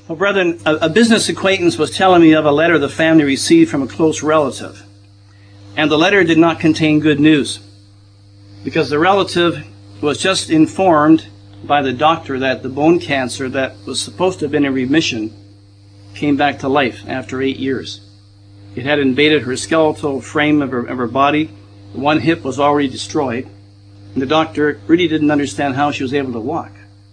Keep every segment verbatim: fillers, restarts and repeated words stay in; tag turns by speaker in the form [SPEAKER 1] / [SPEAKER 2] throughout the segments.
[SPEAKER 1] Well, brethren, a, a business acquaintance was telling me of a letter the family received from a close relative. And the letter did not contain good news, because the relative was just informed by the doctor that the bone cancer that was supposed to have been in remission came back to life after eight years. It had invaded her skeletal frame of her, of her body. One hip was already destroyed. And the doctor really didn't understand how she was able to walk.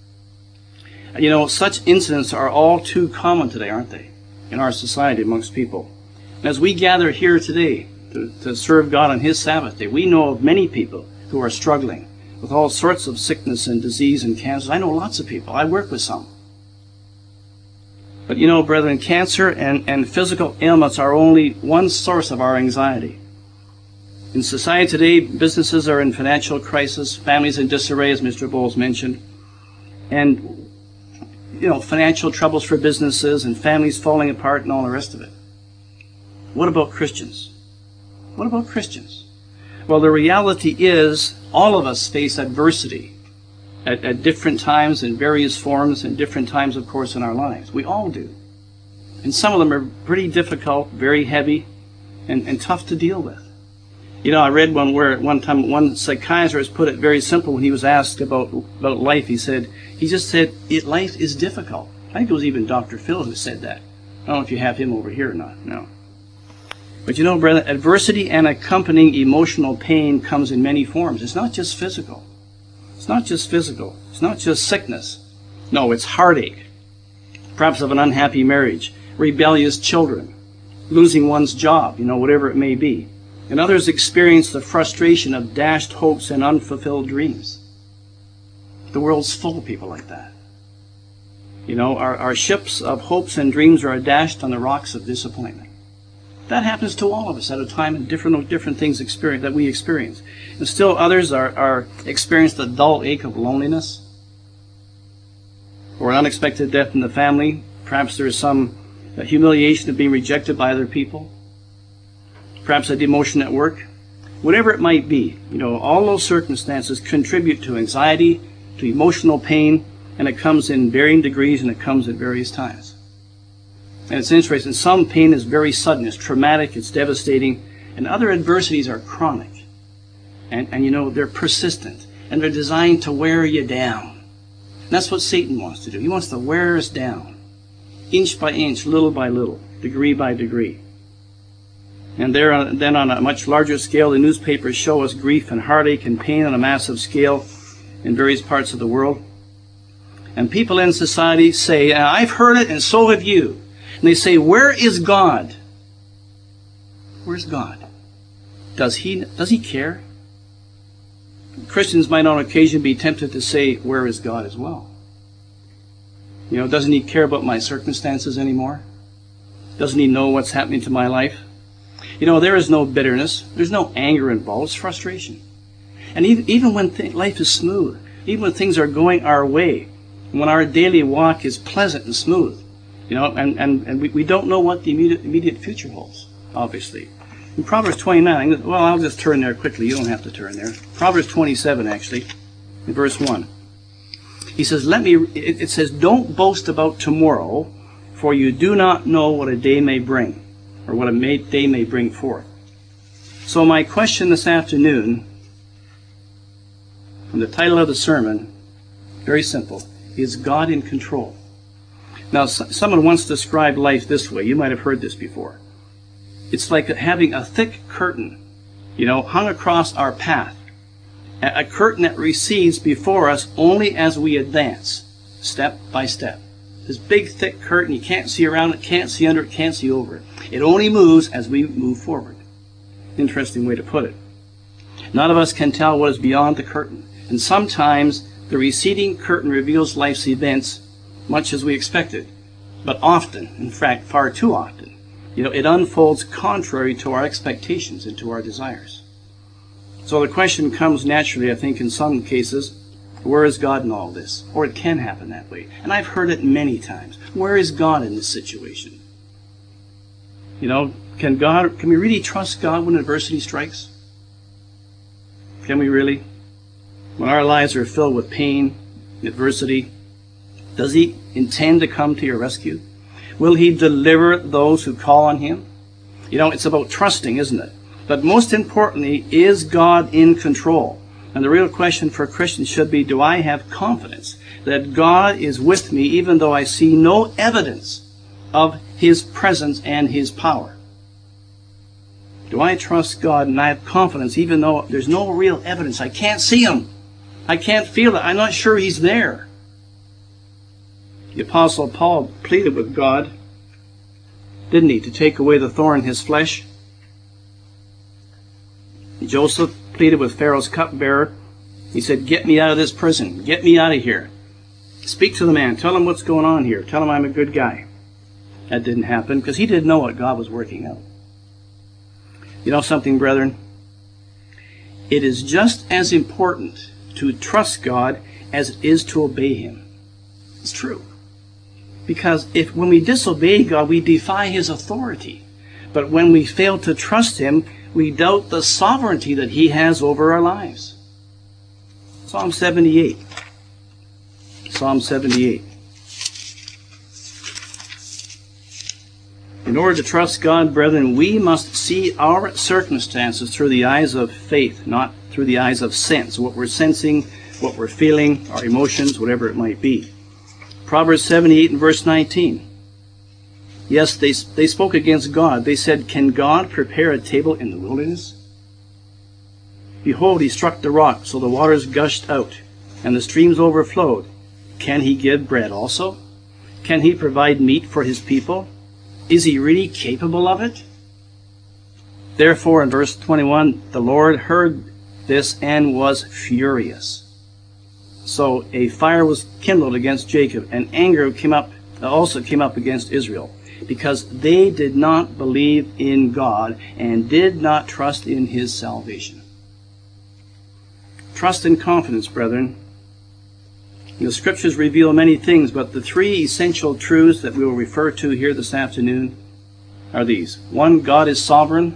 [SPEAKER 1] You know, such incidents are all too common today, aren't they, in our society amongst people. And as we gather here today to, to serve God on His Sabbath day, we know of many people who are struggling with all sorts of sickness and disease and cancers. I know lots of people. I work with some. But you know, brethren, cancer and, and physical ailments are only one source of our anxiety. In society today, businesses are in financial crisis, families in disarray, as Mister Bowles mentioned, and you know, financial troubles for businesses and families falling apart and all the rest of it. What about Christians? What about Christians? Well, the reality is all of us face adversity at, at different times in various forms and different times, of course, in our lives. We all do. And some of them are pretty difficult, very heavy, and, and tough to deal with. You know, I read one where at one time one psychiatrist put it very simple when he was asked about about life. He said, he just said, it, life is difficult. I think it was even Doctor Phil who said that. I don't know if you have him over here or not. No. But you know, brother, adversity and accompanying emotional pain comes in many forms. It's not just physical. It's not just physical. It's not just sickness. No, it's heartache. Perhaps of an unhappy marriage, rebellious children, losing one's job, you know, whatever it may be. And others experience the frustration of dashed hopes and unfulfilled dreams. The world's full of people like that. You know, our, our ships of hopes and dreams are dashed on the rocks of disappointment. That happens to all of us at a time and different different things experience, that we experience. And still others are, are experience the dull ache of loneliness or an unexpected death in the family. Perhaps there is some humiliation of being rejected by other people. Perhaps a demotion at work. Whatever it might be, you know, all those circumstances contribute to anxiety, to emotional pain, and it comes in varying degrees and it comes at various times. And it's interesting, some pain is very sudden, it's traumatic, it's devastating, and other adversities are chronic. And, and you know, they're persistent, and they're designed to wear you down. And that's what Satan wants to do. He wants to wear us down, inch by inch, little by little, degree by degree. And there, uh, then on a much larger scale, the newspapers show us grief and heartache and pain on a massive scale in various parts of the world. And people in society say, I've heard it and so have you. And they say, where is God? Where's God? Does he, does he care? Christians might on occasion be tempted to say, where is God as well? You know, doesn't he care about my circumstances anymore? Doesn't he know what's happening to my life? You know, there is no bitterness. There's no anger involved. It's frustration. And even, even when th- life is smooth, even when things are going our way, when our daily walk is pleasant and smooth, you know, and, and, and we, we don't know what the immediate, immediate future holds, obviously. In Proverbs twenty-nine, well, I'll just turn there quickly. You don't have to turn there. Proverbs twenty-seven, actually, in verse one. He says, let me, it, it says, don't boast about tomorrow, for you do not know what a day may bring, or what a may, day may bring forth. So my question this afternoon, from the title of the sermon, very simple, is God in control? Now, someone once described life this way. You might have heard this before. It's like having a thick curtain, you know, hung across our path. A curtain that recedes before us only as we advance, step by step. This big, thick curtain, you can't see around it, can't see under it, can't see over it. It only moves as we move forward. Interesting way to put it. None of us can tell what is beyond the curtain. And sometimes the receding curtain reveals life's events much as we expected. But often, in fact, far too often, you know, it unfolds contrary to our expectations and to our desires. So the question comes naturally, I think, in some cases, where is God in all this? Or it can happen that way. And I've heard it many times. Where is God in this situation? You know, can God, can we really trust God when adversity strikes? Can we really? When our lives are filled with pain, adversity, Does he intend to come to your rescue? Will he deliver those who call on him? You know, it's about trusting, isn't it? But most importantly, is God in control? And the real question for Christians should be, do I have confidence that God is with me even though I see no evidence of his presence and his power? Do I trust God and I have confidence even though there's no real evidence? I can't see him. I can't feel it. I'm not sure he's there. The Apostle Paul pleaded with God, didn't he, to take away the thorn in his flesh? Joseph pleaded with Pharaoh's cupbearer. He said, get me out of this prison. Get me out of here. Speak to the man. Tell him what's going on here. Tell him I'm a good guy. That didn't happen because he didn't know what God was working out. You know something, brethren? It is just as important to trust God as it is to obey him. It's true. Because if when we disobey God, we defy his authority. But when we fail to trust him, we doubt the sovereignty that he has over our lives. Psalm seventy-eight. Psalm seventy-eight. In order to trust God, brethren, we must see our circumstances through the eyes of faith, not through the eyes of sense. What we're sensing, what we're feeling, our emotions, whatever it might be. Proverbs seventy-eight and verse nineteen. Yes, they, they spoke against God. They said, can God prepare a table in the wilderness? Behold, he struck the rock, so the waters gushed out, and the streams overflowed. Can he give bread also? Can he provide meat for his people? Is he really capable of it? Therefore, in verse twenty-one, the Lord heard this and was furious. So a fire was kindled against Jacob, and anger came up, also came up against Israel, because they did not believe in God and did not trust in his salvation. Trust and confidence, brethren. The scriptures reveal many things, but the three essential truths that we will refer to here this afternoon are these. One, God is sovereign.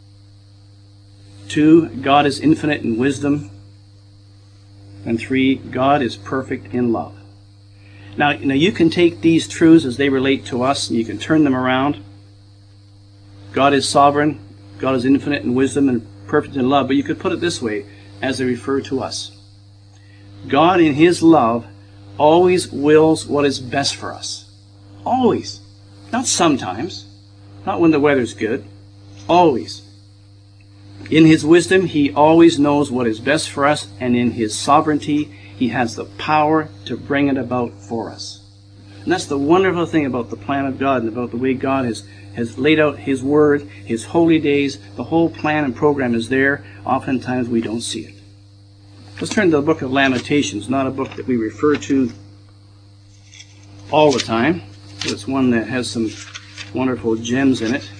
[SPEAKER 1] Two, God is infinite in wisdom. And three, God is perfect in love. Now, you know, you can take these truths as they relate to us, and you can turn them around. God is sovereign, God is infinite in wisdom and perfect in love, but you could put it this way, as they refer to us. God, in his love, always wills what is best for us. Always. Not sometimes. Not when the weather's good. Always. In his wisdom, he always knows what is best for us, and in his sovereignty, he has the power to bring it about for us. And that's the wonderful thing about the plan of God and about the way God has, has laid out his word, his holy days. The whole plan and program is there. Oftentimes we don't see it. Let's turn to the book of Lamentations, not a book that we refer to all the time, but it's one that has some wonderful gems in it.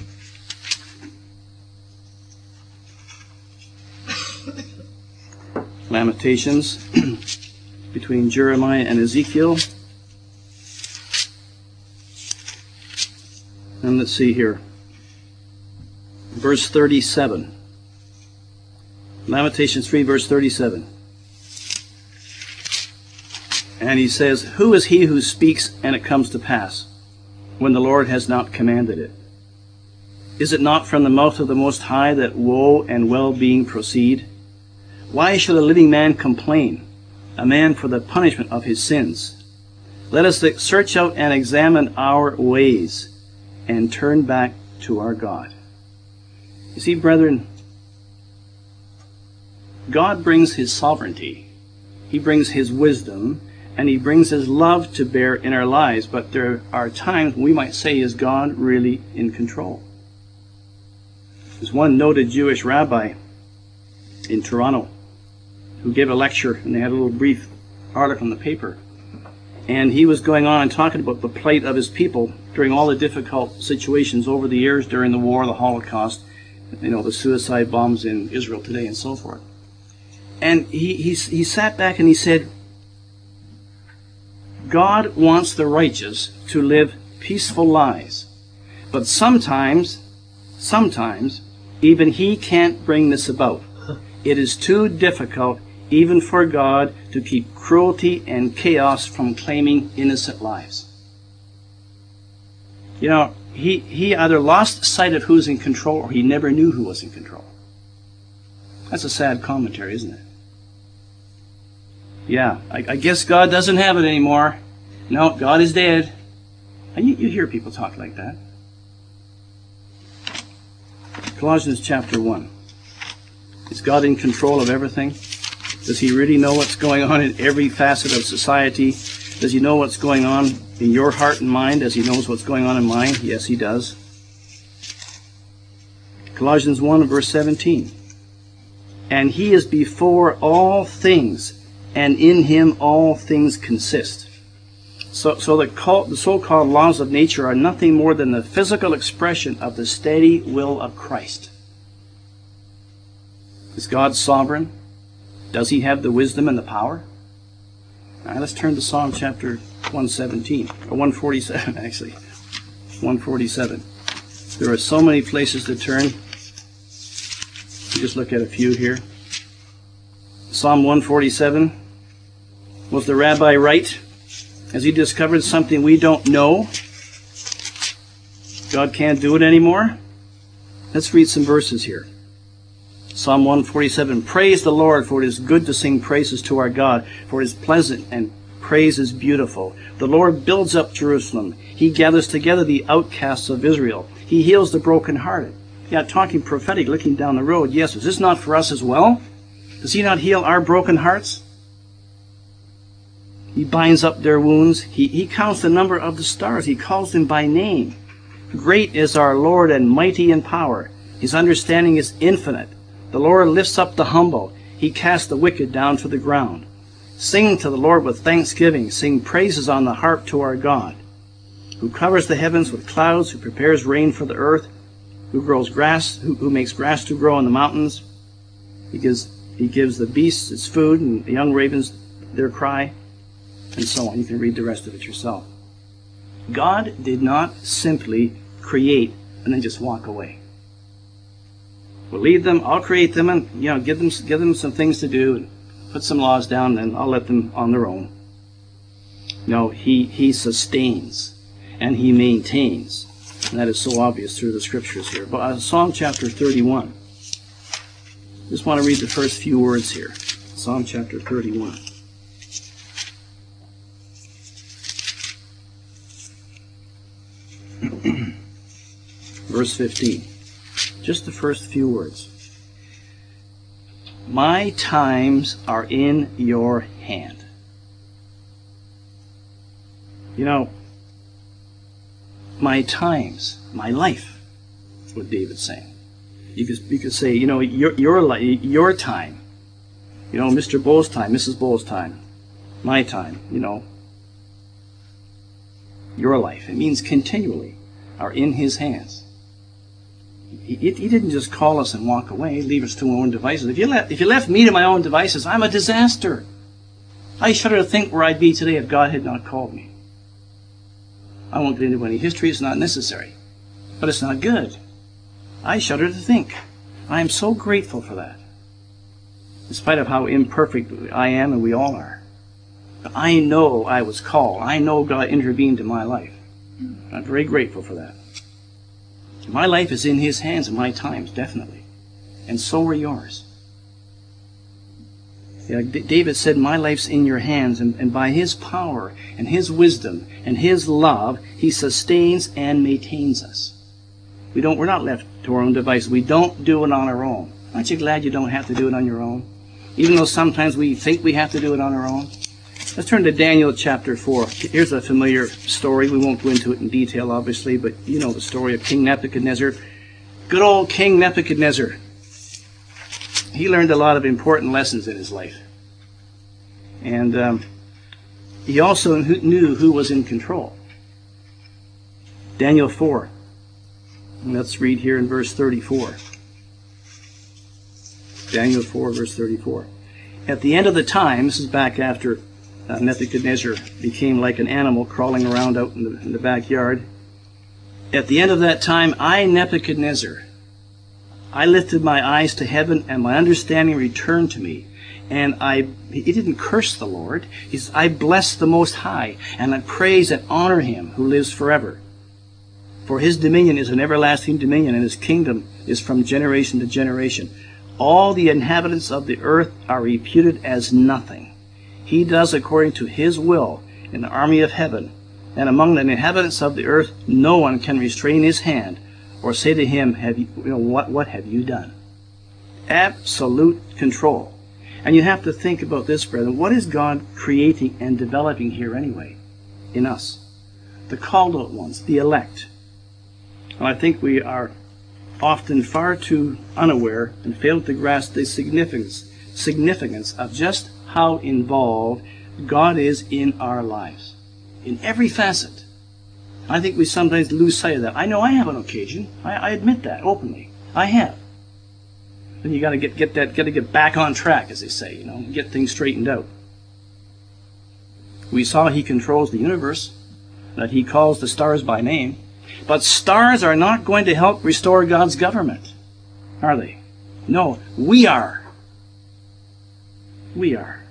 [SPEAKER 1] Lamentations between Jeremiah and Ezekiel. And let's see here. Verse thirty-seven. Lamentations three, verse thirty-seven. And he says, who is he who speaks and it comes to pass, when the Lord has not commanded it? Is it not from the mouth of the Most High that woe and well-being proceed? Why should a living man complain, a man for the punishment of his sins? Let us search out and examine our ways, and turn back to our God. You see, brethren, God brings his sovereignty. He brings his wisdom, and he brings his love to bear in our lives. But there are times we might say, is God really in control? There's one noted Jewish rabbi in Toronto who gave a lecture, and they had a little brief article in the paper. And he was going on and talking about the plight of his people during all the difficult situations over the years, during the war, the Holocaust, you know, the suicide bombs in Israel today, and so forth. And he, he, he sat back and he said, God wants the righteous to live peaceful lives. But sometimes, sometimes, even he can't bring this about. It is too difficult even for God to keep cruelty and chaos from claiming innocent lives. You know, he, he either lost sight of who's in control or he never knew who was in control. That's a sad commentary, isn't it? Yeah, I, I guess God doesn't have it anymore. No, God is dead. And you, you hear people talk like that. Colossians chapter one. Is God in control of everything? Does he really know what's going on in every facet of society? Does he know what's going on in your heart and mind as he knows what's going on in mine? Yes, he does. Colossians one verse seventeen. And he is before all things, and in him all things consist. So, so the, call, the so-called laws of nature are nothing more than the physical expression of the steady will of Christ. Is God sovereign? Does he have the wisdom and the power? All right, let's turn to Psalm chapter one seventeen, or one forty-seven actually. one forty-seven. There are so many places to turn. We'll just look at a few here. Psalm one forty-seven. Was the rabbi right? Has he discovered something we don't know? God can't do it anymore? Let's read some verses here. Psalm one forty-seven. Praise the Lord, for it is good to sing praises to our God, for it is pleasant and praise is beautiful. The Lord builds up Jerusalem. He gathers together the outcasts of Israel. He heals the brokenhearted. Yeah, talking prophetic, looking down the road. Yes, is this not for us as well? Does he not heal our broken hearts? He binds up their wounds. He, he counts the number of the stars. He calls them by name. Great is our Lord and mighty in power. His understanding is infinite. The Lord lifts up the humble. He casts the wicked down to the ground. Sing to the Lord with thanksgiving. Sing praises on the harp to our God, who covers the heavens with clouds, who prepares rain for the earth, who grows grass, who, who makes grass to grow on the mountains. He gives, he gives the beasts its food and the young ravens their cry, and so on. You can read the rest of it yourself. God did not simply create and then just walk away. We'll leave them, I'll create them and, you know, give them, give them some things to do and put some laws down, and I'll let them on their own. No, he, he sustains and he maintains. And that is so obvious through the scriptures here. But uh, Psalm chapter thirty-one. Just want to read the first few words here. Psalm chapter thirty-one. Verse fifteen. Just the first few words. My times are in your hand. You know, my times, my life, is what David's saying. You could, you could say, you know, your, your, li- your time. You know, Mister Bowles' time, Missus Bowles' time. My time, you know. Your life. It means continually are in his hands. He, he didn't just call us and walk away, leave us to our own devices. If you, left, if you left me to my own devices, I'm a disaster. I shudder to think where I'd be today if God had not called me. I won't get into any history, it's not necessary. But it's not good. I shudder to think. I am so grateful for that. In spite of how imperfect I am, and we all are. But I know I was called. I know God intervened in my life. I'm very grateful for that. My life is in his hands and my times, definitely. And so are yours. Yeah, D- David said, my life's in your hands, and, and by his power and his wisdom and his love, he sustains and maintains us. We don't, we're not left to our own devices. We don't do it on our own. Aren't you glad you don't have to do it on your own? Even though sometimes we think we have to do it on our own. Let's turn to Daniel chapter four. Here's a familiar story. We won't go into it in detail, obviously, but you know the story of King Nebuchadnezzar. Good old King Nebuchadnezzar. He learned a lot of important lessons in his life. And um, he also knew who was in control. Daniel four. And let's read here in verse thirty-four. Daniel four, verse thirty-four. At the end of the time, this is back after uh, Nebuchadnezzar became like an animal crawling around out in the, in the backyard. At the end of that time, I, Nebuchadnezzar, I lifted my eyes to heaven, and my understanding returned to me. And I, he didn't curse the Lord. He says, I bless the Most High, and I praise and honor him who lives forever. For his dominion is an everlasting dominion, and his kingdom is from generation to generation. All the inhabitants of the earth are reputed as nothing. He does according to his will in the army of heaven. And among the inhabitants of the earth, no one can restrain his hand or say to him, have you, you know, what, what have you done? Absolute control. And you have to think about this, brethren. What is God creating and developing here anyway in us? The called out ones, the elect. And I think we are often far too unaware and fail to grasp the significance, significance of just how involved God is in our lives, in every facet. I think we sometimes lose sight of that. I know I have on occasion. I, I admit that openly. I have. Then you got to get get that got to get back on track, as they say, you know, get things straightened out. We saw he controls the universe, that he calls the stars by name, but stars are not going to help restore God's government, are they? No, we are. We are.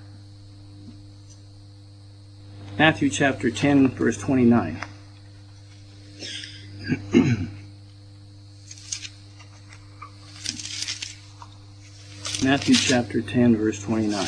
[SPEAKER 1] Matthew chapter ten, verse twenty-nine. Matthew chapter ten, verse twenty-nine.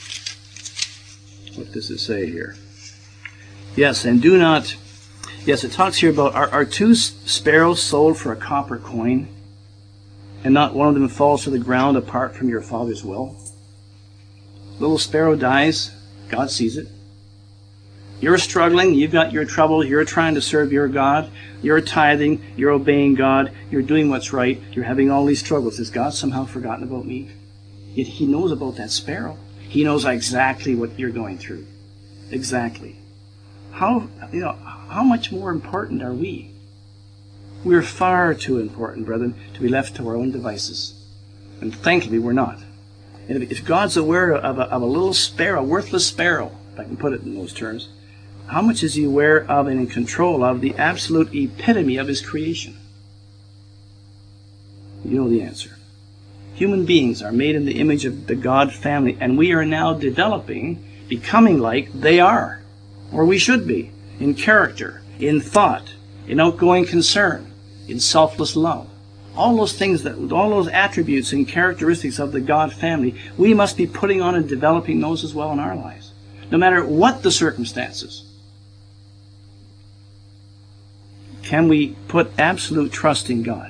[SPEAKER 1] What does it say here? Yes, and do not... Yes, it talks here about, are, are two sparrows sold for a copper coin, and not one of them falls to the ground apart from your Father's will? Little sparrow dies, God sees it. You're struggling, you've got your trouble, you're trying to serve your God, you're tithing, you're obeying God, you're doing what's right, you're having all these struggles. Has God somehow forgotten about me? Yet he knows about that sparrow. He knows exactly what you're going through. Exactly. How, you know, how much more important are we? We're far too important, brethren, to be left to our own devices. And thankfully, we're not. And if God's aware of a, of a little sparrow, a worthless sparrow, if I can put it in those terms, how much is he aware of and in control of the absolute epitome of his creation? You know the answer. Human beings are made in the image of the God family, and we are now developing, becoming like they are, or we should be, in character, in thought, in outgoing concern, in selfless love. All those things, that, all those attributes and characteristics of the God family, we must be putting on and developing those as well in our lives, no matter what the circumstances. Can we put absolute trust in God?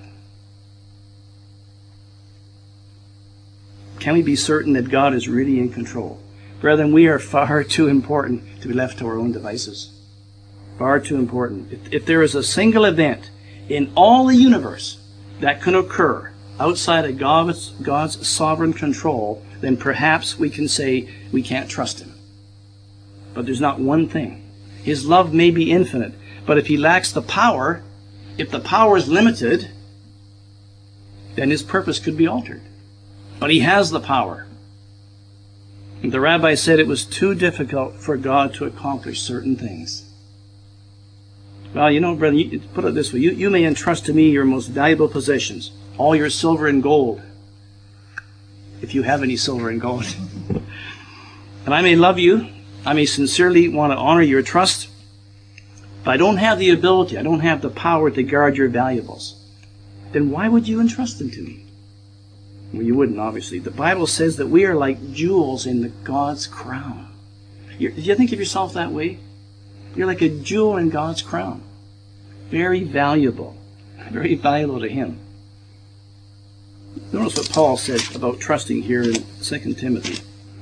[SPEAKER 1] Can we be certain that God is really in control? Brethren, we are far too important to be left to our own devices. Far too important. If, if there is a single event in all the universe that can occur outside of God's, God's sovereign control, then perhaps we can say we can't trust him. But there's not one thing. His love may be infinite, but if he lacks the power, if the power is limited, then his purpose could be altered. But he has the power. And the rabbi said it was too difficult for God to accomplish certain things. Well, you know, brother, you, put it this way. You, you may entrust to me your most valuable possessions, all your silver and gold, if you have any silver and gold. And I may love you. I may sincerely want to honor your trust. But I don't have the ability, I don't have the power to guard your valuables. Then why would you entrust them to me? Well, you wouldn't, obviously. The Bible says that we are like jewels in the God's crown. You're, do you think of yourself that way? You're like a jewel in God's crown. Very valuable. Very valuable to him. Notice what Paul said about trusting here in Second Timothy.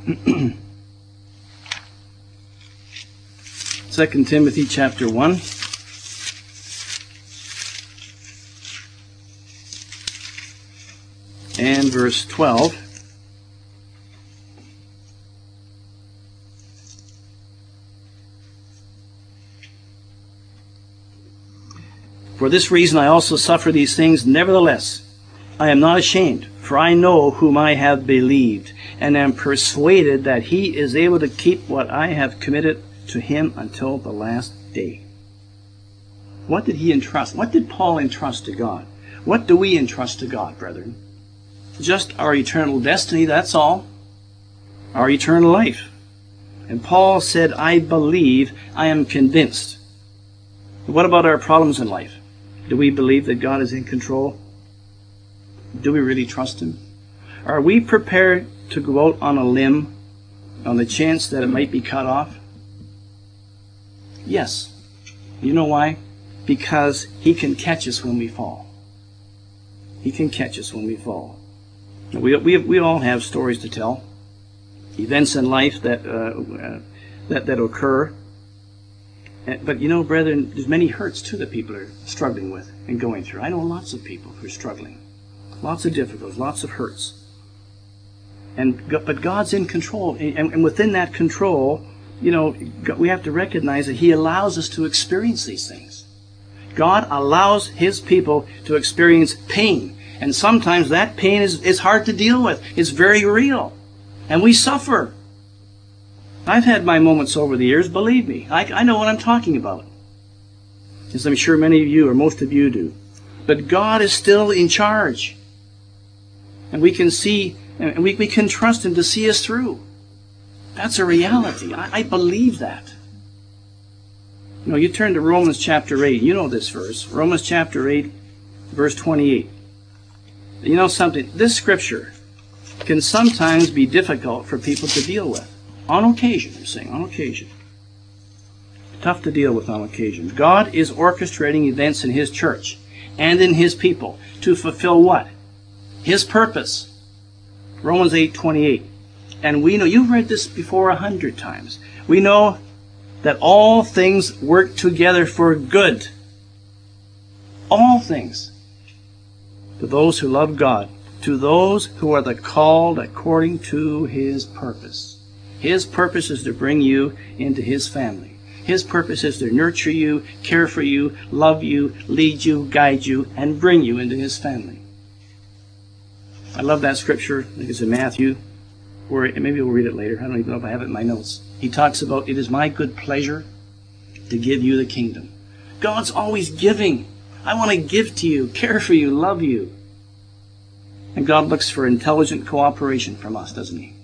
[SPEAKER 1] Second Timothy chapter one. And verse twelve. For this reason I also suffer these things. Nevertheless, I am not ashamed, for I know whom I have believed, and am persuaded that he is able to keep what I have committed to him until the last day. What did he entrust? What did Paul entrust to God? What do we entrust to God, brethren? Just our eternal destiny, that's all. our eternal life. And Paul said, I believe, I am convinced. What about our problems in life? Do we believe that God is in control? Do we really trust Him? Are we prepared to go out on a limb on the chance that it might be cut off? Yes. You know why? Because He can catch us when we fall. He can catch us when we fall. We, we, we all have stories to tell. Events in life that, uh, uh, that, that occur. But you know, brethren, there's many hurts too that people are struggling with and going through. I know lots of people who are struggling. Lots of difficulties, lots of hurts. And but God's in control, and, and within that control, you know, we have to recognize that He allows us to experience these things. God allows His people to experience pain, and sometimes that pain is, is hard to deal with. It's very real, and we suffer. I've had my moments over the years, believe me. I, I know what I'm talking about, as I'm sure many of you or most of you do. But God is still in charge, and we can see. And we, we can trust Him to see us through. That's a reality. I, I believe that. You know, you turn to Romans chapter eight. You know this verse. Romans chapter eight, verse twenty-eight. You know something? This scripture can sometimes be difficult for people to deal with. On occasion, you're saying, on occasion. Tough to deal with on occasion. God is orchestrating events in His church and in His people to fulfill what? His purpose. Romans eight twenty-eight. And we know, you've read this before a hundred times. We know that all things work together for good. All things. To those who love God. To those who are the called according to His purpose. His purpose is to bring you into His family. His purpose is to nurture you, care for you, love you, lead you, guide you, and bring you into His family. I love that scripture. I think it's in Matthew, where maybe we'll read it later. I don't even know if I have it in my notes. He talks about, it is my good pleasure to give you the kingdom. God's always giving. I want to give to you, care for you, love you. And God looks for intelligent cooperation from us, doesn't He?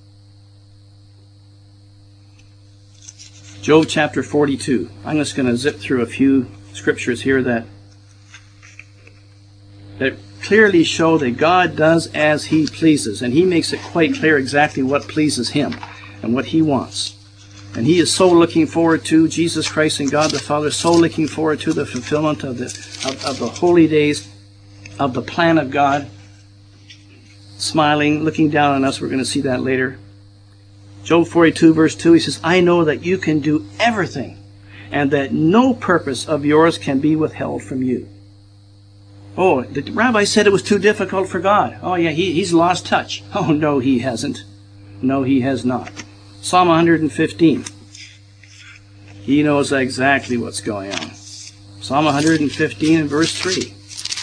[SPEAKER 1] Job chapter forty-two. I'm just going to zip through a few scriptures here that that clearly show that God does as He pleases, and He makes it quite clear exactly what pleases Him and what He wants. And He is so looking forward to, Jesus Christ and God the Father, so looking forward to the fulfillment of the of, of the holy days, of the plan of God, smiling, looking down on us. We're going to see that later. Job forty-two, verse two, he says, I know that you can do everything, and that no purpose of yours can be withheld from you. Oh, the rabbi said it was too difficult for God. Oh, yeah, he, he's lost touch. Oh, no, he hasn't. No, he has not. Psalm one fifteen. He knows exactly what's going on. Psalm one fifteen and verse three.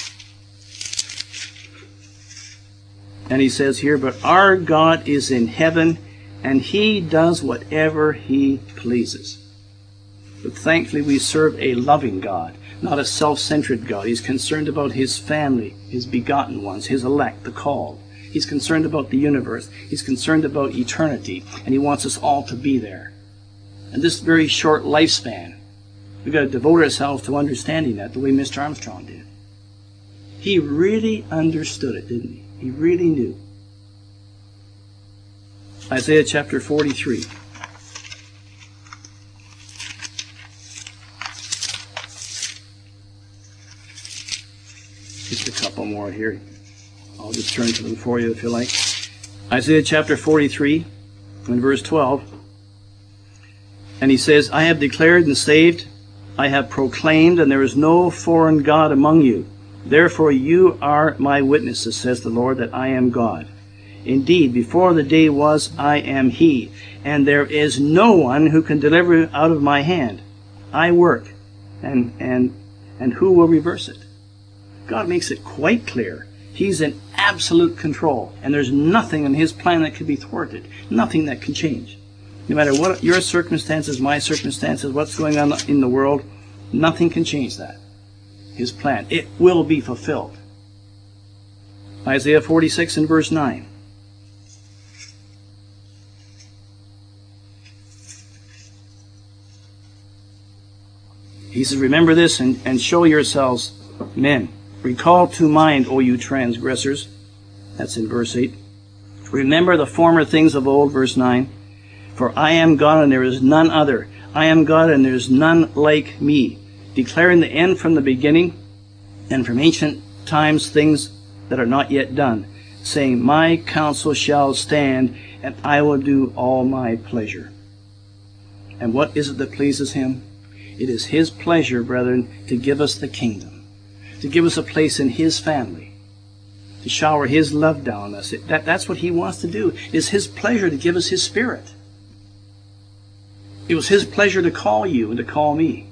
[SPEAKER 1] And he says here, but our God is in heaven, and He does whatever He pleases. But thankfully we serve a loving God, not a self-centered God. He's concerned about His family, His begotten ones, His elect, the called. He's concerned about the universe. He's concerned about eternity, and He wants us all to be there. And this very short lifespan, we've got to devote ourselves to understanding that the way Mister Armstrong did. He really understood it, didn't he? He really knew. Isaiah chapter forty-three. Just a couple more here. I'll just turn to them for you if you like. Isaiah chapter forty-three and verse twelve. And he says, I have declared and saved, I have proclaimed, and there is no foreign God among you. Therefore you are my witnesses, says the Lord, that I am God. Indeed, before the day was, I am He, and there is no one who can deliver out of my hand. I work, and and and who will reverse it? God makes it quite clear. He's in absolute control, and there's nothing in His plan that can be thwarted, nothing that can change. No matter what your circumstances, my circumstances, what's going on in the world, nothing can change that. His plan, it will be fulfilled. Isaiah forty-six and verse nine. He says, remember this and, and show yourselves men. Recall to mind, O you transgressors. That's in verse eight. Remember the former things of old, verse nine. For I am God and there is none other. I am God and there is none like me. Declaring the end from the beginning and from ancient times things that are not yet done. Saying, my counsel shall stand and I will do all my pleasure. And what is it that pleases him? It is his pleasure, brethren, to give us the kingdom. To give us a place in his family. To shower his love down on us. That, that's what he wants to do. It is his pleasure to give us his Spirit. It was his pleasure to call you and to call me.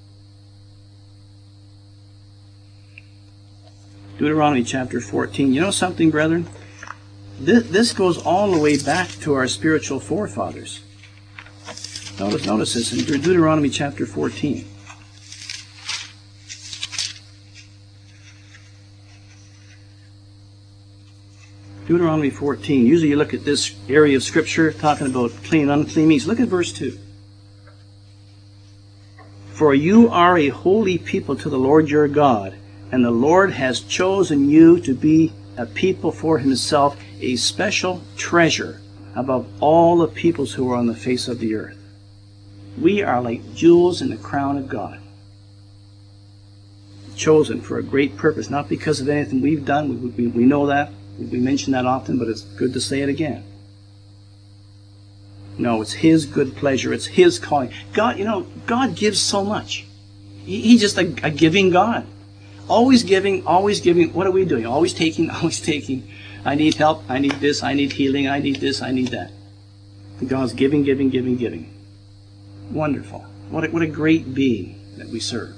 [SPEAKER 1] Deuteronomy chapter fourteen. You know something, brethren? This, this goes all the way back to our spiritual forefathers. Notice, notice this in De- Deuteronomy chapter fourteen. Deuteronomy fourteen. Usually you look at this area of Scripture talking about clean and unclean meats. Look at verse two. For you are a holy people to the Lord your God, and the Lord has chosen you to be a people for himself, a special treasure above all the peoples who are on the face of the earth. We are like jewels in the crown of God. Chosen for a great purpose, not because of anything we've done. We, we, we know that. We mention that often, but it's good to say it again. No, it's his good pleasure. It's his calling. God, you know, God gives so much. He, he's just a, a giving God. Always giving, always giving. What are we doing? Always taking, always taking. I need help. I need this. I need healing. I need this. I need that. And God's giving, giving, giving, giving. Wonderful. What a, what a great being that we serve.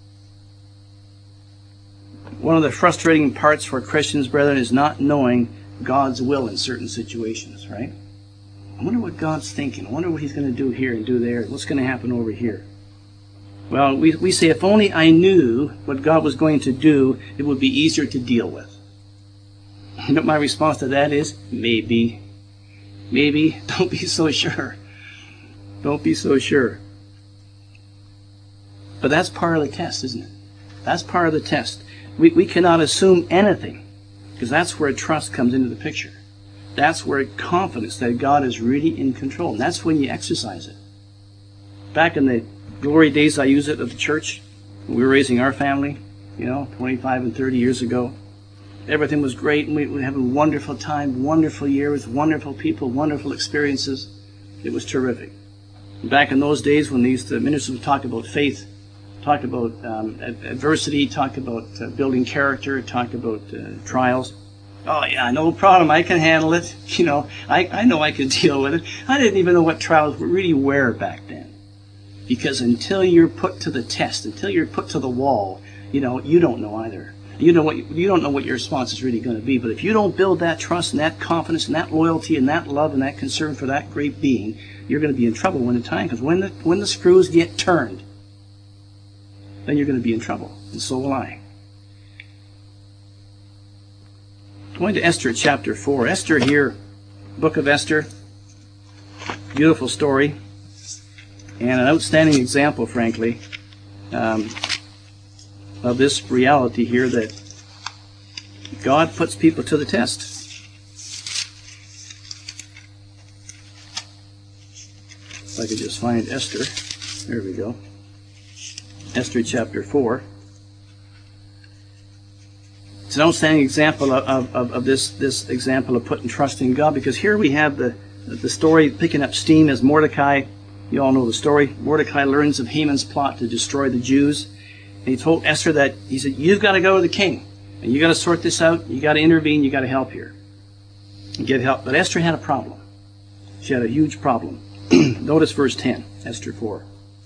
[SPEAKER 1] One of the frustrating parts for Christians, brethren, is not knowing God's will in certain situations, right? I wonder what God's thinking. I wonder what he's going to do here and do there. What's going to happen over here? Well, we, we say, if only I knew what God was going to do, it would be easier to deal with. You know what my response to that is? Maybe. Maybe. Don't be so sure. Don't be so sure. But that's part of the test, isn't it? That's part of the test. We, we cannot assume anything, because that's where trust comes into the picture. That's where confidence that God is really in control. And that's when you exercise it. Back in the glory days I used it of the church, when we were raising our family, you know, twenty-five and thirty years ago. Everything was great, and we were having a wonderful time, wonderful year with wonderful people, wonderful experiences. It was terrific. Back in those days when these the ministers would talk about faith, talk about um, adversity, talk about uh, building character, talk about uh, trials. Oh yeah, no problem, I can handle it. You know, I, I know I can deal with it. I didn't even know what trials really were back then. Because until you're put to the test, until you're put to the wall, you know, you don't know either. You know what you don't know what your response is really going to be. But if you don't build that trust and that confidence and that loyalty and that love and that concern for that great being, you're going to be in trouble when the time, because when the when the screws get turned, then you're going to be in trouble, and so will I. Going to Esther chapter four. Esther here, book of Esther, beautiful story, and an outstanding example, frankly, um, of this reality here that God puts people to the test. If I could just find Esther. There we go. Esther chapter four. It's an outstanding example of, of, of this, this example of putting trust in God, because here we have the, the story picking up steam as Mordecai, you all know the story, Mordecai learns of Haman's plot to destroy the Jews. And he told Esther that, he said, you've got to go to the king, and you've got to sort this out, you've got to intervene, you've got to help here. And get help. But Esther had a problem. She had a huge problem. Notice verse ten, Esther four.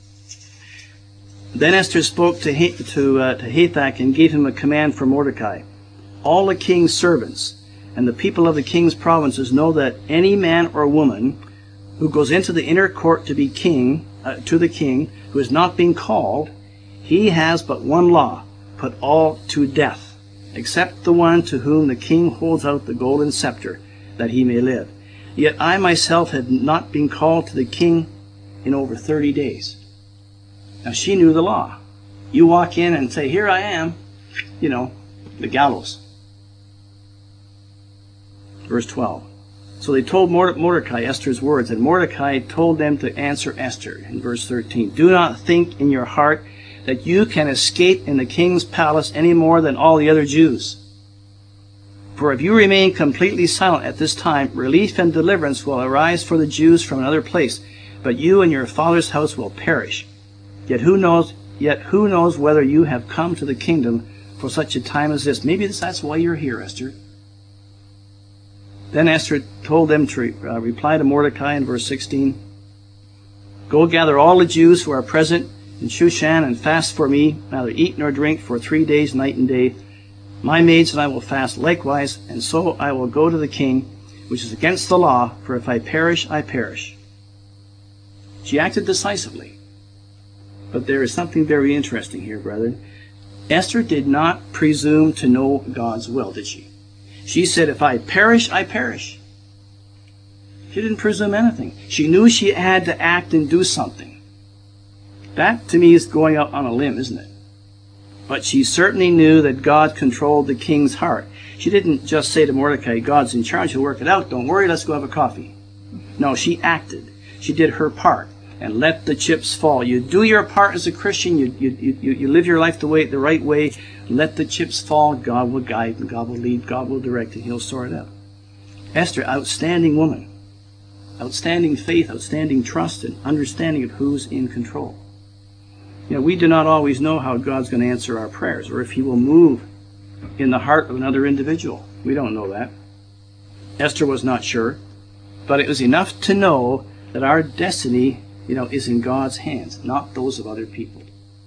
[SPEAKER 1] Then Esther spoke to, to, uh, to Hathach and gave him a command for Mordecai. All the king's servants and the people of the king's provinces know that any man or woman who goes into the inner court to be king, uh, to the king, who is not being called, he has but one law, put all to death, except the one to whom the king holds out the golden scepter, that he may live. Yet I myself had not been called to the king in over thirty days. Now she knew the law. You walk in and say, here I am, you know, the gallows. Verse twelve. So they told Mordecai Esther's words, and Mordecai told them to answer Esther in verse thirteen. Do not think in your heart that you can escape in the king's palace any more than all the other Jews. For if you remain completely silent at this time, relief and deliverance will arise for the Jews from another place, but you and your father's house will perish. Yet who knows, yet who knows whether you have come to the kingdom for such a time as this? Maybe that's why you're here, Esther. Then Esther told them to uh, reply to Mordecai in verse sixteen. Go gather all the Jews who are present in Shushan and fast for me, neither eat nor drink for three days, night and day. My maids and I will fast likewise, and so I will go to the king, which is against the law, for if I perish, I perish. She acted decisively. But there is something very interesting here, brethren. Esther did not presume to know God's will, did she? She said, if I perish, I perish. She didn't presume anything. She knew she had to act and do something. That, to me, is going out on a limb, isn't it? But she certainly knew that God controlled the king's heart. She didn't just say to Mordecai, God's in charge, he'll work it out. Don't worry, let's go have a coffee. No, she acted. She did her part and let the chips fall. You do your part as a Christian. You, you, you, you live your life the way, the right way. Let the chips fall. God will guide and God will lead. God will direct and he'll sort it out. Esther, outstanding woman. Outstanding faith, outstanding trust, and understanding of who's in control. You know, we do not always know how God's going to answer our prayers or if he will move in the heart of another individual. We don't know that. Esther was not sure, but it was enough to know that our destiny, you know, is in God's hands, not those of other people.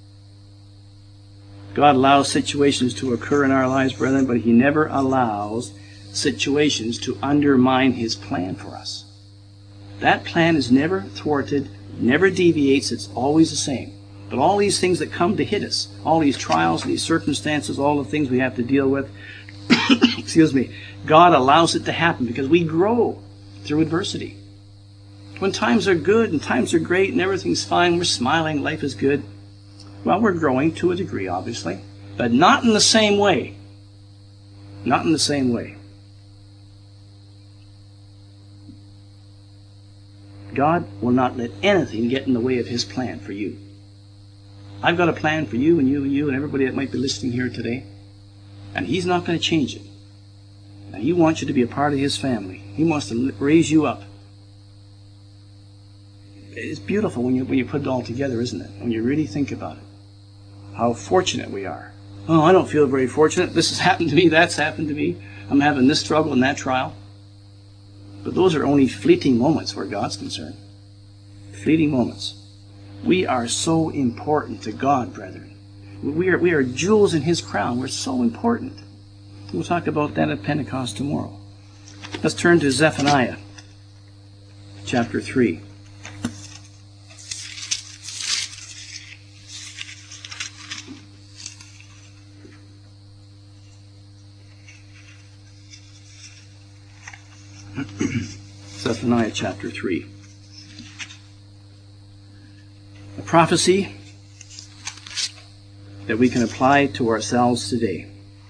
[SPEAKER 1] God allows situations to occur in our lives, brethren, but he never allows situations to undermine his plan for us. That plan is never thwarted, never deviates, it's always the same. But all these things that come to hit us, all these trials, these circumstances, all the things we have to deal with, excuse me, God allows it to happen because we grow through adversity. When times are good and times are great and everything's fine, we're smiling, life is good. Well, we're growing to a degree, obviously, but not in the same way. Not in the same way. God will not let anything get in the way of his plan for you. I've got a plan for you and you and you and everybody that might be listening here today. And he's not going to change it. And he wants you to be a part of his family. He wants to raise you up. It's beautiful when you, when you put it all together, isn't it? When you really think about it. How fortunate we are. Oh, I don't feel very fortunate. This has happened to me. That's happened to me. I'm having this struggle and that trial. But those are only fleeting moments where God's concerned. Fleeting moments. We are so important to God, brethren. We are, we are jewels in his crown. We're so important. We'll talk about that at Pentecost tomorrow. Let's turn to Zephaniah, chapter three. Zephaniah chapter three. A prophecy that we can apply to ourselves today.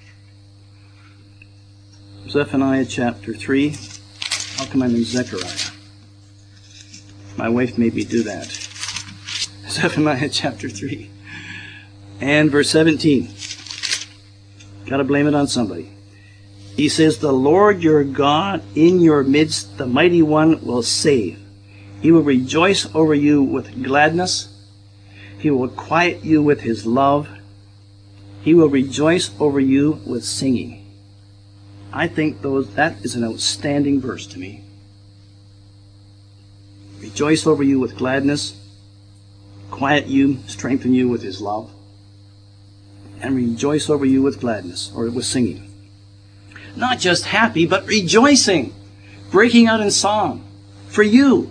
[SPEAKER 1] Zephaniah chapter three. How come I'm in Zechariah? My wife made me do that. Zephaniah chapter three. And verse seventeen. Got to blame it on somebody. He says, the Lord your God in your midst, the mighty one, will save. He will rejoice over you with gladness. He will quiet you with his love. He will rejoice over you with singing. I think those that is an outstanding verse to me. Rejoice over you with gladness. Quiet you, strengthen you with his love. And rejoice over you with gladness, or with singing. Not just happy, but rejoicing. Breaking out in song. For you.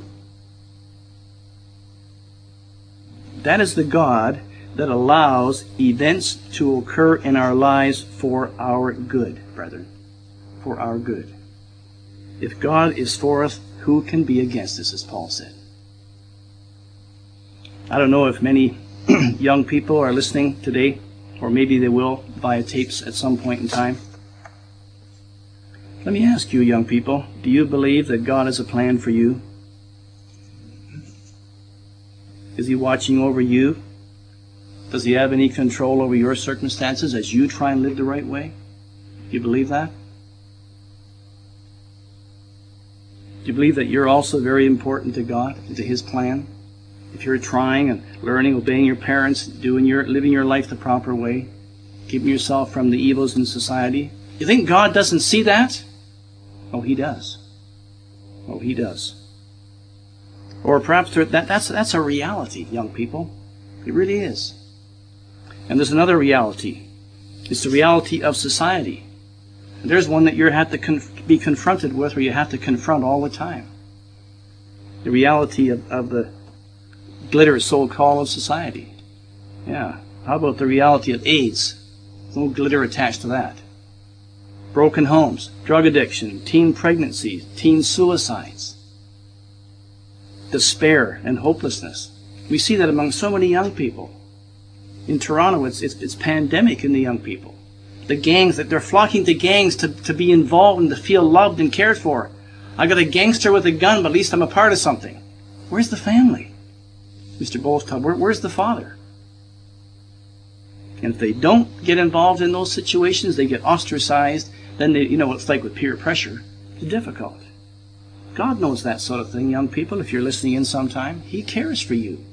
[SPEAKER 1] That is the God that allows events to occur in our lives for our good, brethren. For our good. If God is for us, who can be against us, as Paul said? I don't know if many young people are listening today, or maybe they will via tapes at some point in time. Let me ask you, young people, do you believe that God has a plan for you? Is He watching over you? Does He have any control over your circumstances as you try and live the right way? Do you believe that? Do you believe that you're also very important to God and to His plan? If you're trying and learning, obeying your parents, doing your, living your life the proper way, keeping yourself from the evils in society, you think God doesn't see that? Oh, He does. Oh, He does. Or perhaps that, that's, that's a reality, young people. It really is. And there's another reality. It's the reality of society. And there's one that you have to conf- be confronted with, or you have to confront all the time. The reality of, of the glitter, so-called, of society. Yeah. How about the reality of AIDS? No glitter attached to that. Broken homes, drug addiction, teen pregnancies, teen suicides, despair and hopelessness. We see that among so many young people. In Toronto, it's, it's, it's pandemic in the young people. The gangs, that they're flocking to gangs to, to be involved and to feel loved and cared for. I got a gangster with a gun, but at least I'm a part of something. Where's the family? Mister Bolstad, where, where's the father? And if they don't get involved in those situations, they get ostracized, then they, you know what it's like with peer pressure. It's difficult. God knows that sort of thing, young people, if you're listening in sometime. He cares for you.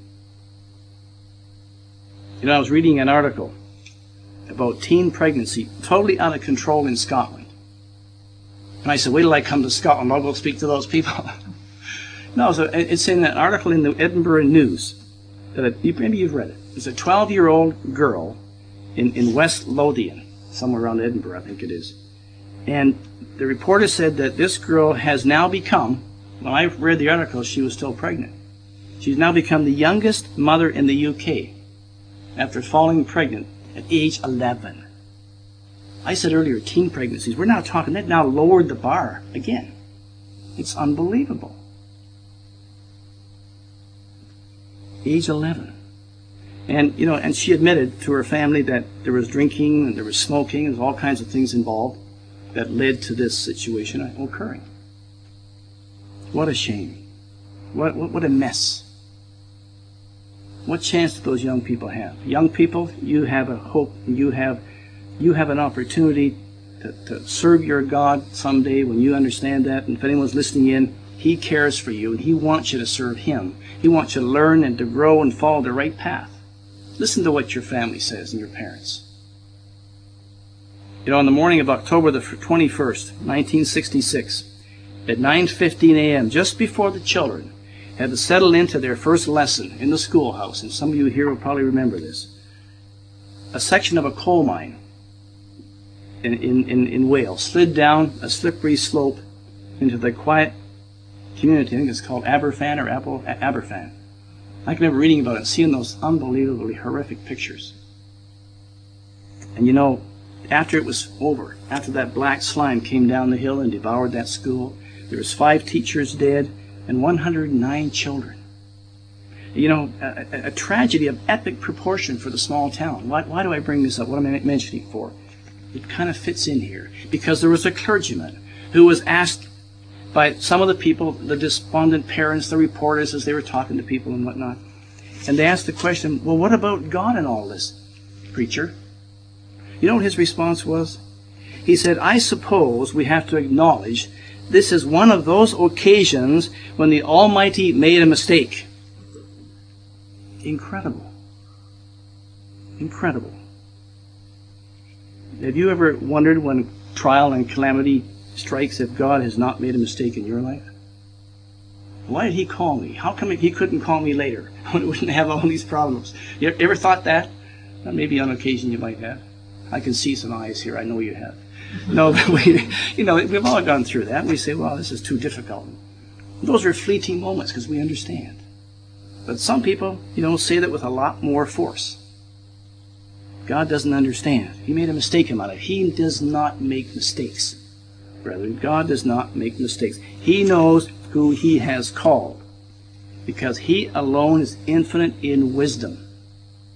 [SPEAKER 1] You know, I was reading an article about teen pregnancy, totally out of control in Scotland. And I said, wait till I come to Scotland, I'll go speak to those people. No, so it's in an article in the Edinburgh News. That maybe you've read it. It's a twelve-year-old girl in, in West Lothian, somewhere around Edinburgh, I think it is. And the reporter said that this girl has now become, when I read the article, she was still pregnant. She's now become the youngest mother in the U K after falling pregnant at age eleven. I said earlier, teen pregnancies. We're now talking, they've now lowered the bar again. It's unbelievable. Age eleven. And, you know, and she admitted to her family that there was drinking and there was smoking and all kinds of things involved that led to this situation occurring. What a shame. What, what, what a mess. What chance do those young people have? Young people, you have a hope, you have you have an opportunity to, to serve your God someday when you understand that. And if anyone's listening in, He cares for you and He wants you to serve Him. He wants you to learn and to grow and follow the right path. Listen to what your family says and your parents. You know, on the morning of October the twenty-first, nineteen sixty-six, at nine fifteen a.m., just before the children had to settle into their first lesson in the schoolhouse, and some of you here will probably remember this, a section of a coal mine in, in, in, in Wales slid down a slippery slope into the quiet community. I think it's called Aberfan or Apple, Aberfan. I can remember reading about it and seeing those unbelievably horrific pictures. And you know, after it was over, after that black slime came down the hill and devoured that school, there was five teachers dead and one hundred nine children. You know, a, a, a tragedy of epic proportion for the small town. Why, why do I bring this up? What am I mentioning for? It kind of fits in here. Because there was a clergyman who was asked by some of the people, the despondent parents, the reporters, as they were talking to people and whatnot. And they asked the question, well, what about God in all this, preacher? You know what his response was? He said, I suppose we have to acknowledge this is one of those occasions when the Almighty made a mistake. Incredible. Incredible. Have you ever wondered when trial and calamity strikes if God has not made a mistake in your life? Why did He call me? How come He couldn't call me later when it wouldn't have all these problems? You ever thought that? Well, maybe on occasion you might have. I can see some eyes here. I know you have. No, but we, you know, we've all gone through that. We say, well, this is too difficult. Those are fleeting moments because we understand. But some people, you know, say that with a lot more force. God doesn't understand. He made a mistake about it. He does not make mistakes. Brethren, God does not make mistakes. He knows who He has called because He alone is infinite in wisdom.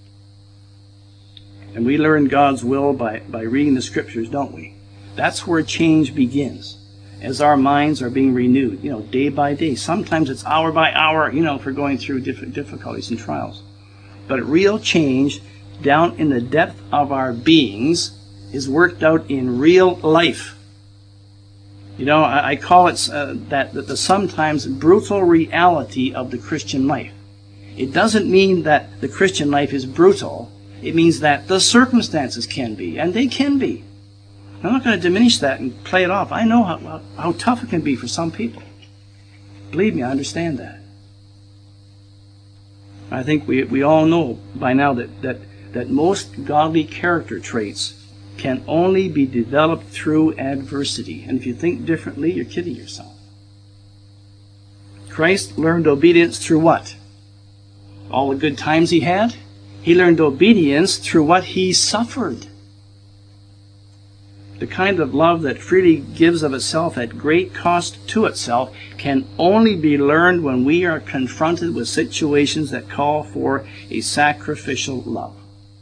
[SPEAKER 1] And we learn God's will by, by reading the Scriptures, don't we? That's where change begins, as our minds are being renewed, you know, day by day. Sometimes it's hour by hour, you know, if we're going through different difficulties and trials. But real change down in the depth of our beings is worked out in real life. You know, I, I call it uh, that, that the sometimes brutal reality of the Christian life. It doesn't mean that the Christian life is brutal. It means that the circumstances can be, and they can be. I'm not going to diminish that and play it off. I know how, how, how tough it can be for some people. Believe me, I understand that. I think we, we all know by now that, that, that most godly character traits can only be developed through adversity. And if you think differently, you're kidding yourself. Christ learned obedience through what? All the good times he had? He learned obedience through what he suffered. The kind of love that freely gives of itself at great cost to itself can only be learned when we are confronted with situations that call for a sacrificial love.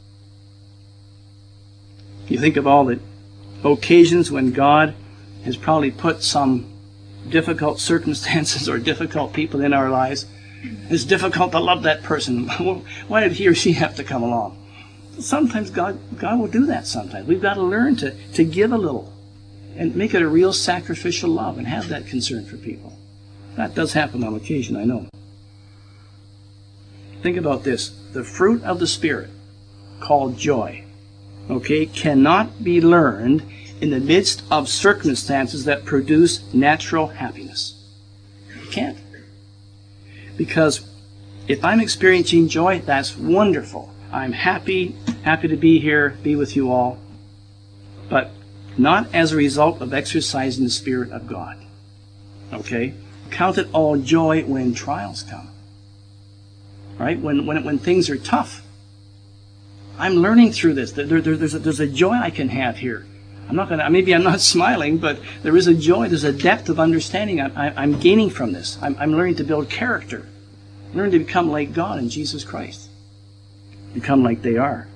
[SPEAKER 1] You think of all the occasions when God has probably put some difficult circumstances or difficult people in our lives. It's difficult to love that person. Why did he or she have to come along? Sometimes God, God will do that sometimes. We've got to learn to, to give a little and make it a real sacrificial love and have that concern for people. That does happen on occasion, I know. Think about this. The fruit of the Spirit, called joy, okay, cannot be learned in the midst of circumstances that produce natural happiness. You can't. Because if I'm experiencing joy, that's wonderful. I'm happy, happy to be here, be with you all. But not as a result of exercising the Spirit of God. Okay? Count it all joy when trials come. Right? When when when things are tough. I'm learning through this. There, there, there's, a, there's a joy I can have here. I'm not gonna. Maybe I'm not smiling, but there is a joy. There's a depth of understanding I'm, I'm gaining from this. I'm, I'm learning to build character. I'm learning to become like God in Jesus Christ. Become like they are.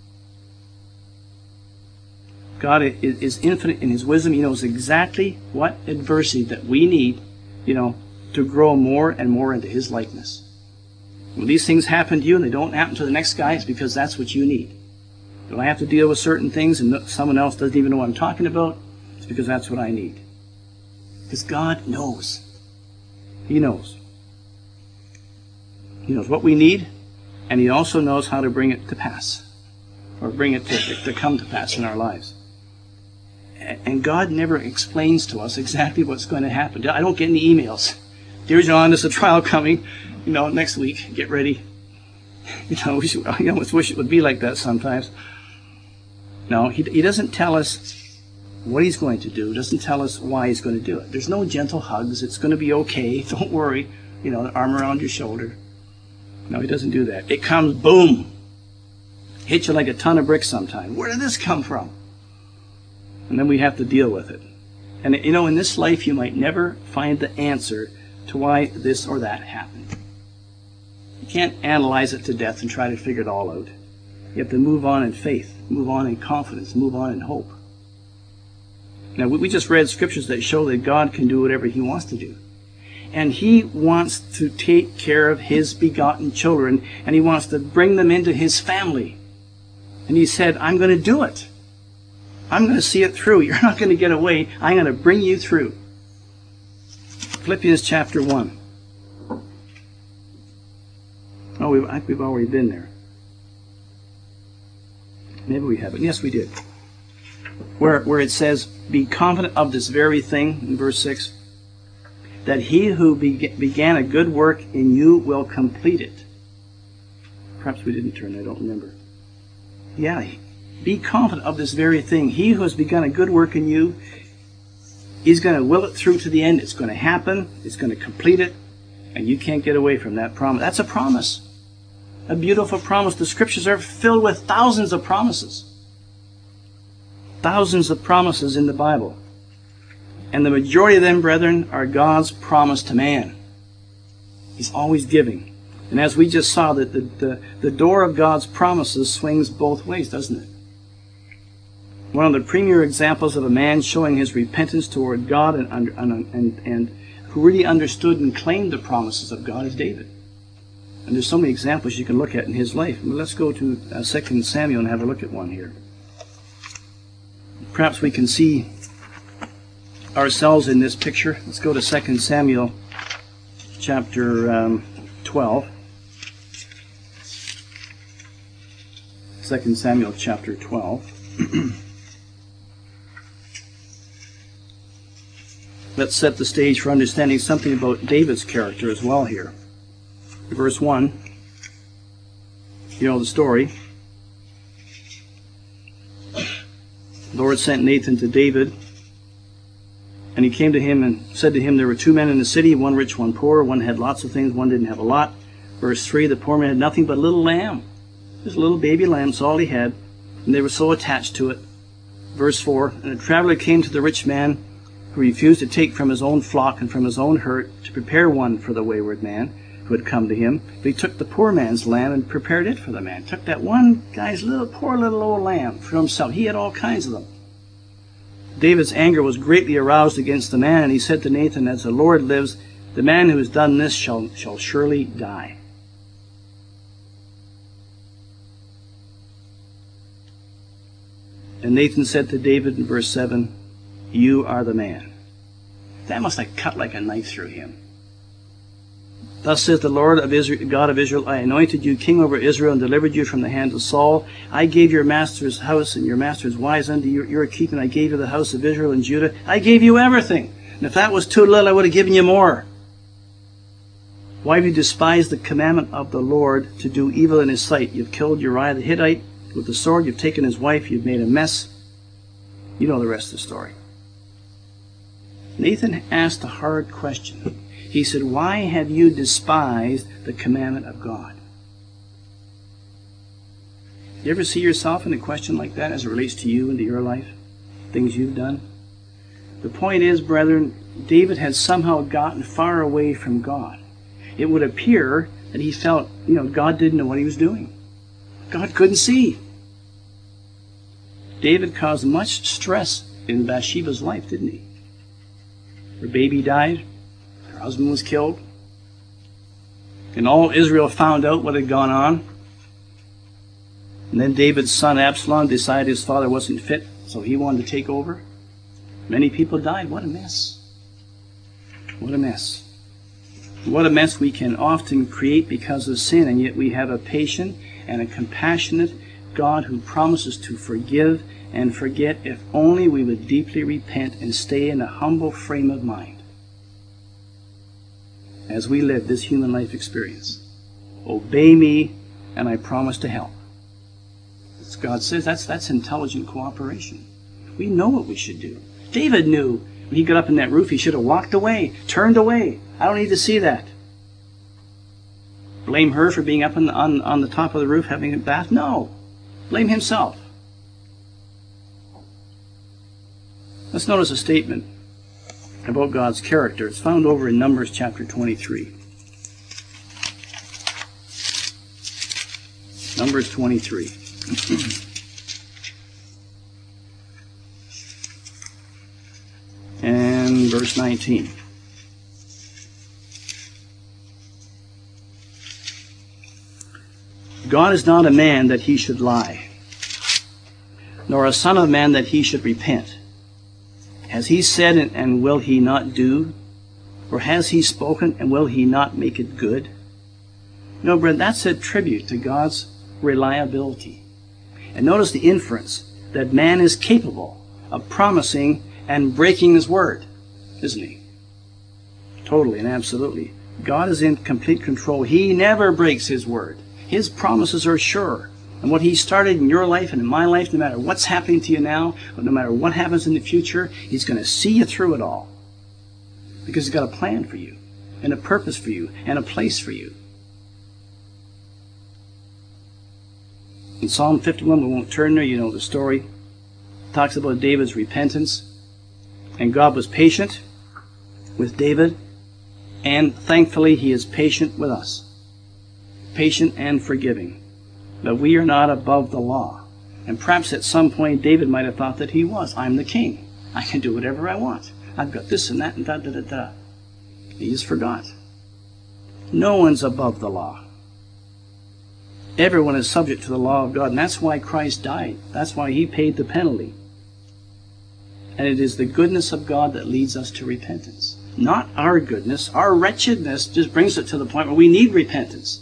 [SPEAKER 1] God is infinite in His wisdom. He knows exactly what adversity that we need, you know, to grow more and more into His likeness. When these things happen to you and they don't happen to the next guy, it's because that's what you need. When I have to deal with certain things and someone else doesn't even know what I'm talking about, it's because that's what I need. Because God knows. He knows. He knows what we need, and He also knows how to bring it to pass, or bring it to, to come to pass in our lives. And God never explains to us exactly what's going to happen. I don't get any emails. Dear John, there's a trial coming, you know, next week. Get ready. You know, we should, I almost wish it would be like that sometimes. No, he, he doesn't tell us what He's going to do. He doesn't tell us why He's going to do it. There's no gentle hugs. It's going to be okay. Don't worry. You know, the arm around your shoulder. No, He doesn't do that. It comes, boom. Hit you like a ton of bricks sometimes. Where did this come from? And then we have to deal with it. And, you know, in this life, you might never find the answer to why this or that happened. You can't analyze it to death and try to figure it all out. You have to move on in faith, move on in confidence, move on in hope. Now, we just read scriptures that show that God can do whatever He wants to do. And He wants to take care of His begotten children, and He wants to bring them into His family. And He said, I'm going to do it. I'm going to see it through. You're not going to get away. I'm going to bring you through. Philippians chapter one. Oh, we've, I think we've already been there. Maybe we haven't. Yes, we did. Where, where it says, be confident of this very thing, in verse six, that He who be, began a good work in you will complete it. Perhaps we didn't turn, I don't remember. Yeah, be confident of this very thing. He who has begun a good work in you, He's going to will it through to the end. It's going to happen. It's going to complete it. And you can't get away from that promise. That's a promise. A beautiful promise. The scriptures are filled with thousands of promises. Thousands of promises in the Bible. And the majority of them, brethren, are God's promise to man. He's always giving. And as we just saw, that the, the, the door of God's promises swings both ways, doesn't it? one of the premier examples of a man showing his repentance toward God and, and, and, and who really understood and claimed the promises of God is David. And there's so many examples you can look at in his life. Let's go to uh, Second Samuel and have a look at one here. Perhaps we can see ourselves in this picture. Let's go to Second Samuel chapter um, twelve. Second Samuel chapter twelve. Let's set the stage for understanding something about David's character as well here. Verse one, you know the story. The Lord sent Nathan to David, and he came to him and said to him, there were two men in the city, one rich, one poor. One had lots of things, one didn't have a lot. Verse three, the poor man had nothing but a little lamb. Just a little baby lamb, that's all he had, and they were so attached to it. Verse four, and a traveler came to the rich man, who refused to take from his own flock and from his own herd to prepare one for the wayward man who had come to him. But he took the poor man's lamb and prepared it for the man. Took that one guy's little, poor little old lamb for himself. He had all kinds of them. David's anger was greatly aroused against the man, and he said to Nathan, as the Lord lives, the man who has done this shall, shall surely die. And Nathan said to David in verse seven, you are the man. That must have cut like a knife through him. Thus says the Lord of Israel, God of Israel, I anointed you king over Israel and delivered you from the hand of Saul. I gave your master's house and your master's wives unto your, your keeping. I gave you the house of Israel and Judah. I gave you everything. And if that was too little, I would have given you more. Why have you despised the commandment of the Lord to do evil in his sight? You've killed Uriah the Hittite with the sword. You've taken his wife. You've made a mess. You know the rest of the story. Nathan asked a hard question. He said, why have you despised the commandment of God? You ever see yourself in a question like that as it relates to you and to your life? Things you've done? The point is, brethren, David had somehow gotten far away from God. It would appear that he felt, you know, God didn't know what he was doing. God couldn't see. David caused much stress in Bathsheba's life, didn't he? Her baby died. Her husband was killed. And all Israel found out what had gone on. And then David's son Absalom decided his father wasn't fit, so he wanted to take over. Many people died. What a mess. What a mess. What a mess we can often create because of sin, and yet we have a patient and a compassionate God who promises to forgive and forget if only we would deeply repent and stay in a humble frame of mind as we live this human life experience. Obey me, and I promise to help. As God says, that's, that's intelligent cooperation. We know what we should do. David knew when he got up in that roof, he should have walked away, turned away. I don't need to see that. Blame her for being up on the, on, on the top of the roof having a bath? No. Blame himself. Let's notice a statement about God's character. It's found over in Numbers chapter twenty-three. Numbers twenty-three. And verse nineteen. God is not a man that he should lie, nor a son of man that he should repent. Has he said, and will he not do? Or has he spoken, and will he not make it good? No, brethren, that's a tribute to God's reliability. And notice the inference that man is capable of promising and breaking his word, isn't he? Totally and absolutely. God is in complete control. He never breaks his word. His promises are sure. And what he started in your life and in my life, no matter what's happening to you now, but no matter what happens in the future, he's going to see you through it all. Because he's got a plan for you, and a purpose for you, and a place for you. In Psalm fifty-one, we won't turn there, you know the story. It talks about David's repentance. And God was patient with David, and thankfully he is patient with us. Patient and forgiving. But we are not above the law. And perhaps at some point David might have thought that he was. I'm the king. I can do whatever I want. I've got this and that and da da da da. He just forgot. No one's above the law. Everyone is subject to the law of God, and that's why Christ died. That's why he paid the penalty. And it is the goodness of God that leads us to repentance. Not our goodness. Our wretchedness just brings it to the point where we need repentance.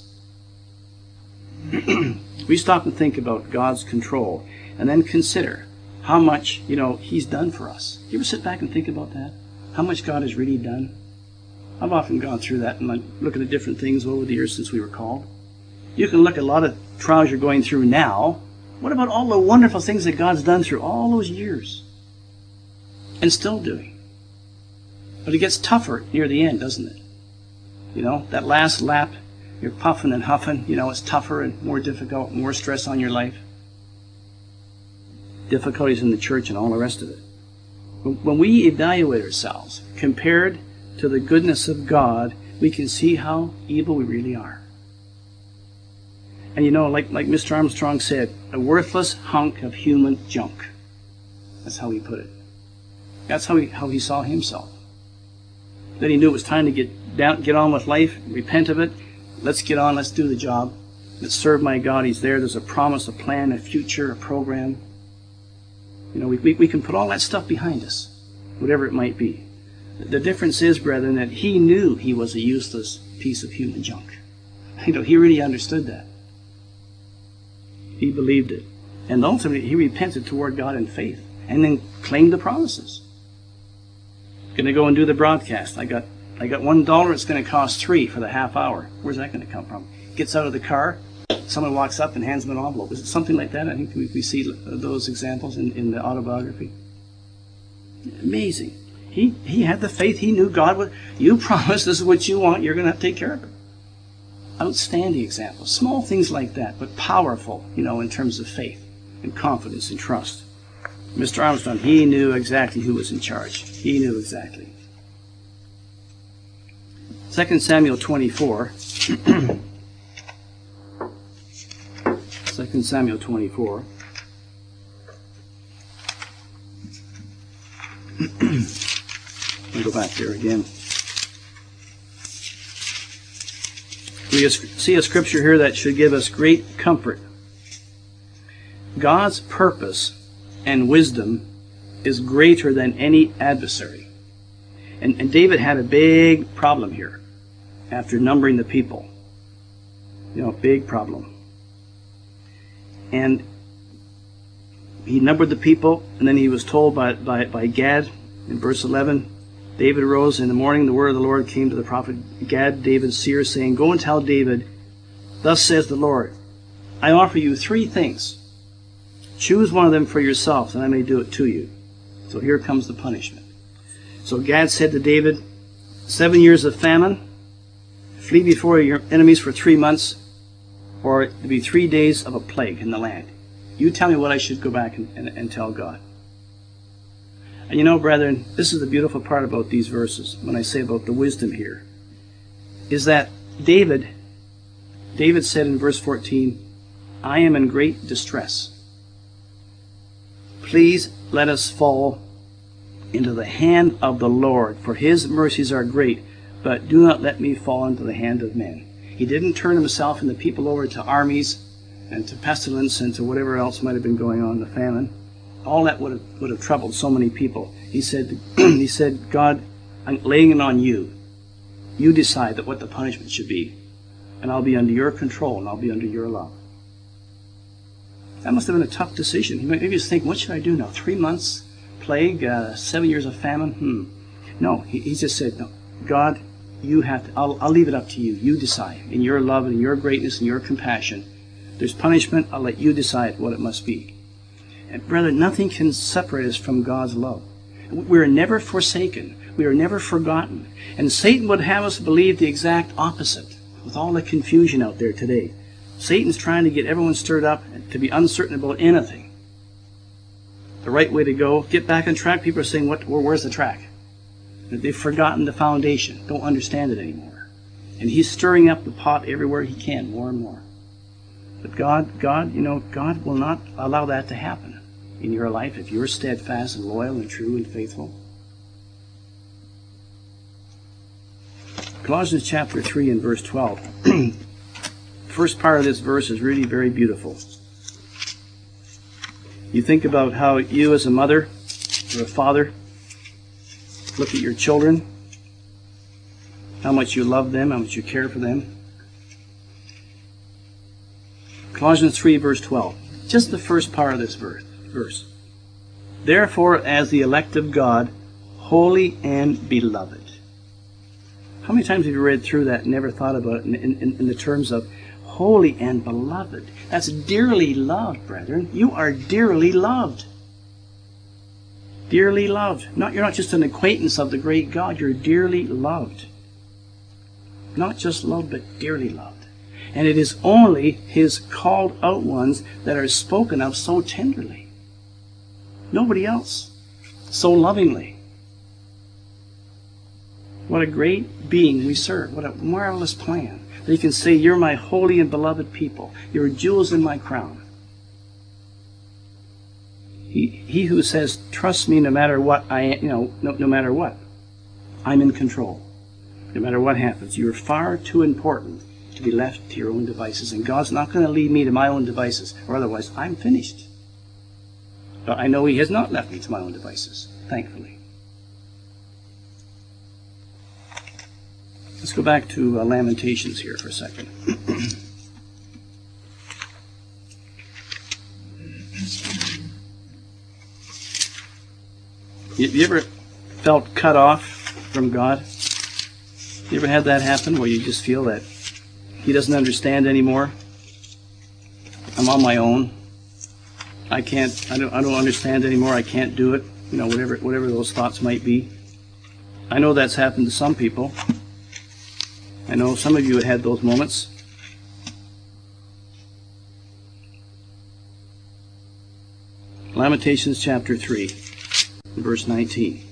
[SPEAKER 1] We stop and think about God's control and then consider how much, you know, he's done for us. You ever sit back and think about that? How much God has really done? I've often gone through that and like looking at different things over the years since we were called. You can look at a lot of trials you're going through now. What about all the wonderful things that God's done through all those years? And still doing. But it gets tougher near the end, doesn't it? You know, that last lap, you're puffing and huffing. You know, it's tougher and more difficult, more stress on your life. Difficulties in the church and all the rest of it. When we evaluate ourselves, compared to the goodness of God, we can see how evil we really are. And you know, like, like Mister Armstrong said, a worthless hunk of human junk. That's how he put it. That's how he, how he saw himself. Then he knew it was time to get down, get on with life, repent of it. Let's get on, let's do the job. Let's serve my God. He's there. There's a promise, a plan, a future, a program. You know, we, we, we can put all that stuff behind us, whatever it might be. The difference is, brethren, that he knew he was a useless piece of human junk. You know, he really understood that. He believed it. And ultimately, he repented toward God in faith and then claimed the promises. Going to go and do the broadcast. I got I got one dollar. It's going to cost three for the half hour. Where's that going to come from? Gets out of the car. Someone walks up and hands him an envelope. Is it something like that? I think we, we see those examples in, in the autobiography. Amazing. He he had the faith. He knew God would. You promised this is what you want. You're going to have to take care of it. Outstanding examples. Small things like that, but powerful, you know, in terms of faith and confidence and trust. Mister Armstrong, he knew exactly who was in charge. He knew exactly. Second Samuel twenty-four. Second Samuel twenty-four. I'll go back there again. We see a scripture here that should give us great comfort. God's purpose and wisdom is greater than any adversary. And, and David had a big problem here after numbering the people. You know, big problem. And he numbered the people, and then he was told by, by, by Gad in verse eleven, David arose in the morning, the word of the Lord came to the prophet Gad, David's seer, saying, Go and tell David, thus says the Lord, I offer you three things. Choose one of them for yourself, and I may do it to you. So here comes the punishment. So Gad said to David, Seven years of famine, flee before your enemies for three months, or it be three days of a plague in the land. You tell me what I should go back and, and, and tell God. And you know, brethren, this is the beautiful part about these verses, when I say about the wisdom here, is that David, David said in verse fourteen, I am in great distress. Please let us fall into the hand of the Lord, for his mercies are great, but do not let me fall into the hand of men. He didn't turn himself and the people over to armies and to pestilence and to whatever else might have been going on, the famine. All that would have, would have troubled so many people. He said, he said, God, I'm laying it on you. You decide that what the punishment should be, and I'll be under your control, and I'll be under your love. That must have been a tough decision. Maybe he was thinking, what should I do now? Three months, plague, uh, seven years of famine? Hmm. No, he, he just said, no, God, you have to, I'll, I'll leave it up to you. You decide. In your love and your greatness and your compassion, there's punishment. I'll let you decide what it must be. And brother, nothing can separate us from God's love. We are never forsaken. We are never forgotten. And Satan would have us believe the exact opposite with all the confusion out there today. Satan's trying to get everyone stirred up to be uncertain about anything. The right way to go, get back on track. People are saying, "What? Where, where's the track?" They've forgotten the foundation, don't understand it anymore. And he's stirring up the pot everywhere he can, more and more. But God, God, you know, God will not allow that to happen in your life if you're steadfast and loyal and true and faithful. Colossians chapter three and verse twelve. The first part of this verse is really very beautiful. You think about how you as a mother or a father look at your children, how much you love them, how much you care for them. Colossians three verse twelve. Just the first part of this verse. verse. Therefore, as the elect of God, holy and beloved. How many times have you read through that and never thought about it in, in, in the terms of holy and beloved? That's dearly loved, brethren. You are dearly loved. Dearly loved. Not, you're not just an acquaintance of the great God. You're dearly loved. Not just loved, but dearly loved. And it is only His called out ones that are spoken of so tenderly. Nobody else. So lovingly. What a great being we serve. What a marvelous plan. That He can say, you're my holy and beloved people. You're jewels in my crown. He, he who says, trust me no matter what I am, you know, no, no matter what. I'm in control. No matter what happens. You're far too important to be left to your own devices. And God's not going to leave me to my own devices. Or otherwise, I'm finished. But I know He has not left me to my own devices. Thankfully. Let's go back to uh, Lamentations here for a second. you, you ever felt cut off from God? You ever had that happen where you just feel that He doesn't understand anymore? I'm on my own. I can't. I don't. I don't understand anymore. I can't do it. You know, whatever whatever those thoughts might be. I know that's happened to some people. I know some of you have had those moments. Lamentations chapter three, verse nineteen.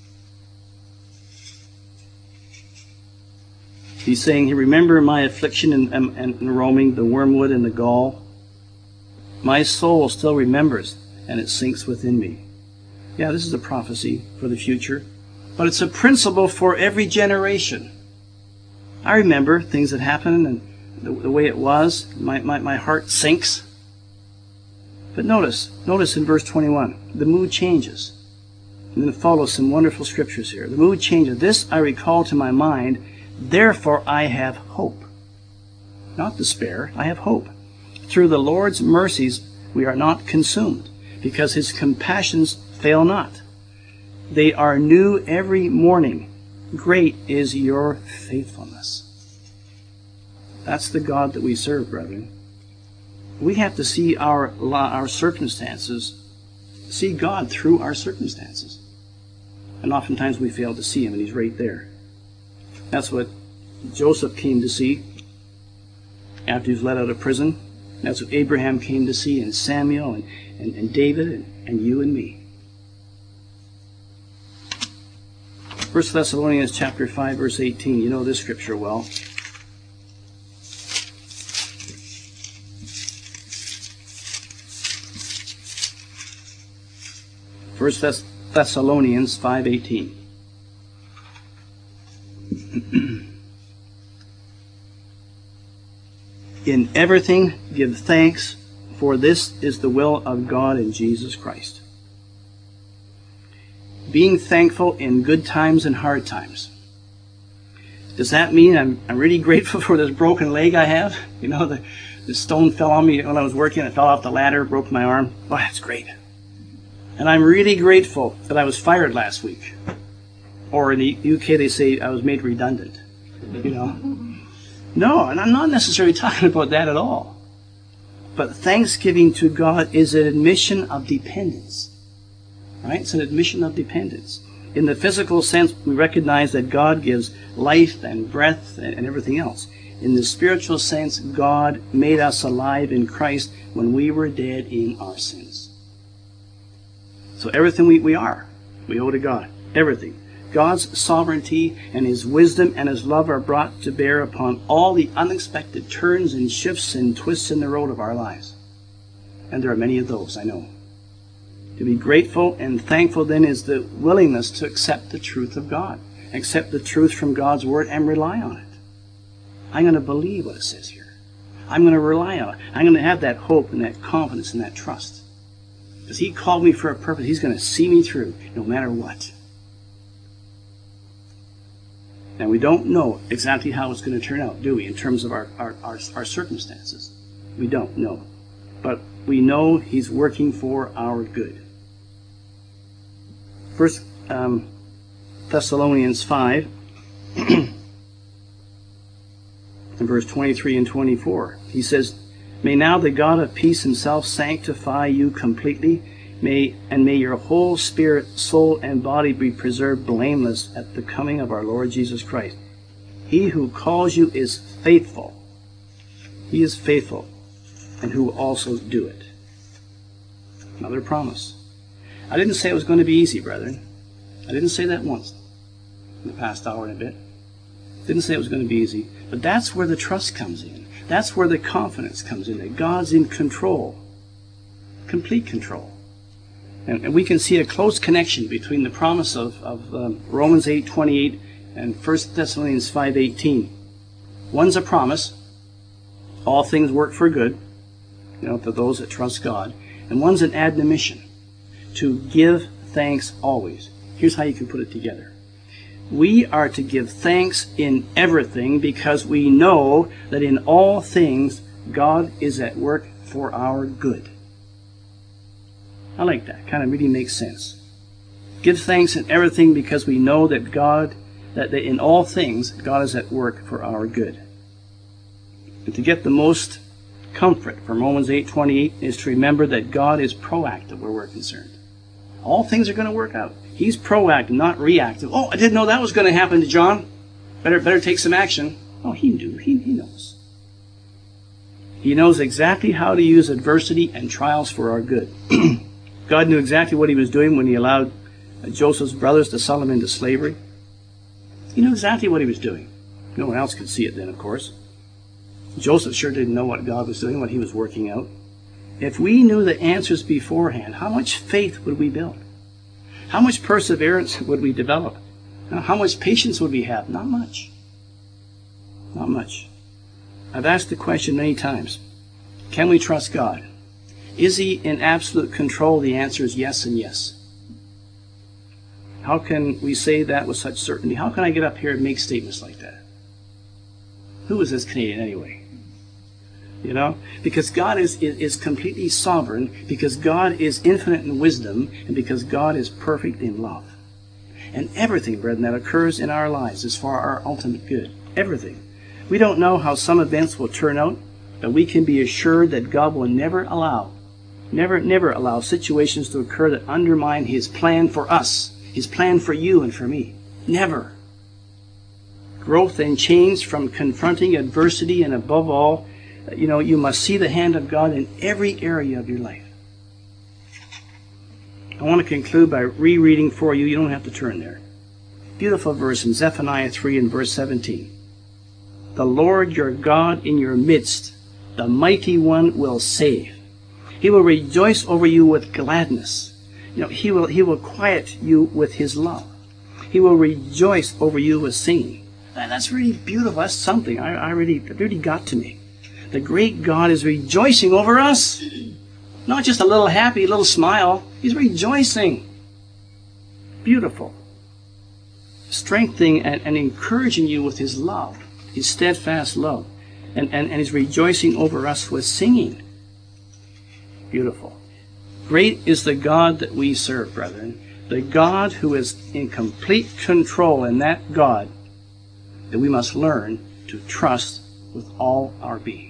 [SPEAKER 1] He's saying, remember my affliction and, and, and roaming, the wormwood and the gall. My soul still remembers, and it sinks within me. Yeah, this is a prophecy for the future, but it's a principle for every generation. I remember things that happened and the, the way it was. My, my, my heart sinks. But notice, notice in verse twenty-one, the mood changes. And then it follows some wonderful scriptures here. The mood changes. This I recall to my mind, therefore I have hope. Not despair, I have hope. Through the Lord's mercies we are not consumed, because His compassions fail not. They are new every morning. Great is your faithfulness. That's the God that we serve, brethren. We have to see our our circumstances, see God through our circumstances. And oftentimes we fail to see Him, and He's right there. That's what Joseph came to see after he was let out of prison. That's what Abraham came to see, and Samuel, and, and, and David, and, and you and me. First Thessalonians chapter five, verse eighteen. You know this scripture well. First Thess- Thessalonians five eighteen. In everything give thanks, for this is the will of God in Jesus Christ. Being thankful in good times and hard times. Does that mean I'm I'm really grateful for this broken leg I have? You know, the, the stone fell on me when I was working. It fell off the ladder, broke my arm. Oh, that's great. And I'm really grateful that I was fired last week. Or in the U K they say I was made redundant. You know. No, and I'm not necessarily talking about that at all. But thanksgiving to God is an admission of dependence. Right? It's an admission of dependence. In the physical sense, we recognize that God gives life and breath and everything else. In the spiritual sense, God made us alive in Christ when we were dead in our sins. So everything we, we are, we owe to God. Everything. God's sovereignty and His wisdom and His love are brought to bear upon all the unexpected turns and shifts and twists in the road of our lives. And there are many of those, I know. To be grateful and thankful then is the willingness to accept the truth of God, accept the truth from God's Word and rely on it. I'm going to believe what it says here. I'm going to rely on it. I'm going to have that hope and that confidence and that trust. Because He called me for a purpose. He's going to see me through no matter what. Now, we don't know exactly how it's going to turn out, do we, in terms of our, our, our, our circumstances? We don't know. But we know He's working for our good. First um, Thessalonians five, in verse twenty-three and twenty-four, he says, "May now the God of peace Himself sanctify you completely, may and may your whole spirit, soul, and body be preserved blameless at the coming of our Lord Jesus Christ. He who calls you is faithful. He is faithful, and who will also do it." Another promise. I didn't say it was going to be easy, brethren. I didn't say that once in the past hour and a bit. Didn't say it was going to be easy. But that's where the trust comes in. That's where the confidence comes in, that God's in control. Complete control. And, and we can see a close connection between the promise of, of um, Romans eight twenty-eight and First Thessalonians five eighteen. One's a promise. All things work for good, you know, for those that trust God. And one's an admonition to give thanks always. Here's how you can put it together. We are to give thanks in everything because we know that in all things God is at work for our good. I like that. Kind of really makes sense. Give thanks in everything because we know that God, that in all things God is at work for our good. And to get the most comfort from Romans eight twenty-eight is to remember that God is proactive where we're concerned. All things are going to work out. He's proactive, not reactive. Oh, I didn't know that was going to happen to John. Better, better take some action. Oh, he knew. He, he knows. He knows exactly how to use adversity and trials for our good. God knew exactly what He was doing when He allowed Joseph's brothers to sell him into slavery. He knew exactly what He was doing. No one else could see it then, of course. Joseph sure didn't know what God was doing, what He was working out. If we knew the answers beforehand, how much faith would we build? How much perseverance would we develop? How much patience would we have? Not much. Not much. I've asked the question many times. Can we trust God? Is He in absolute control? The answer is yes and yes. How can we say that with such certainty? How can I get up here and make statements like that? Who is this Canadian anyway? You know? Because God is, is, is completely sovereign, because God is infinite in wisdom, and because God is perfect in love. And everything, brethren, that occurs in our lives is for our ultimate good. Everything. We don't know how some events will turn out, but we can be assured that God will never allow, never, never allow situations to occur that undermine His plan for us, His plan for you and for me. Never. Growth and change from confronting adversity, and above all, you know, you must see the hand of God in every area of your life. I want to conclude by rereading for you. You don't have to turn there. Beautiful verse in Zephaniah three and verse seventeen. The Lord your God in your midst, the mighty one, will save. He will rejoice over you with gladness. You know, he will, he will quiet you with His love. He will rejoice over you with singing. And that's really beautiful. That's something. I, I really, it really got to me. The great God is rejoicing over us. Not just a little happy, little smile. He's rejoicing. Beautiful. Strengthening and, and encouraging you with His love, His steadfast love. And, and, and He's rejoicing over us with singing. Beautiful. Great is the God that we serve, brethren. The God who is in complete control, and that God that we must learn to trust with all our being.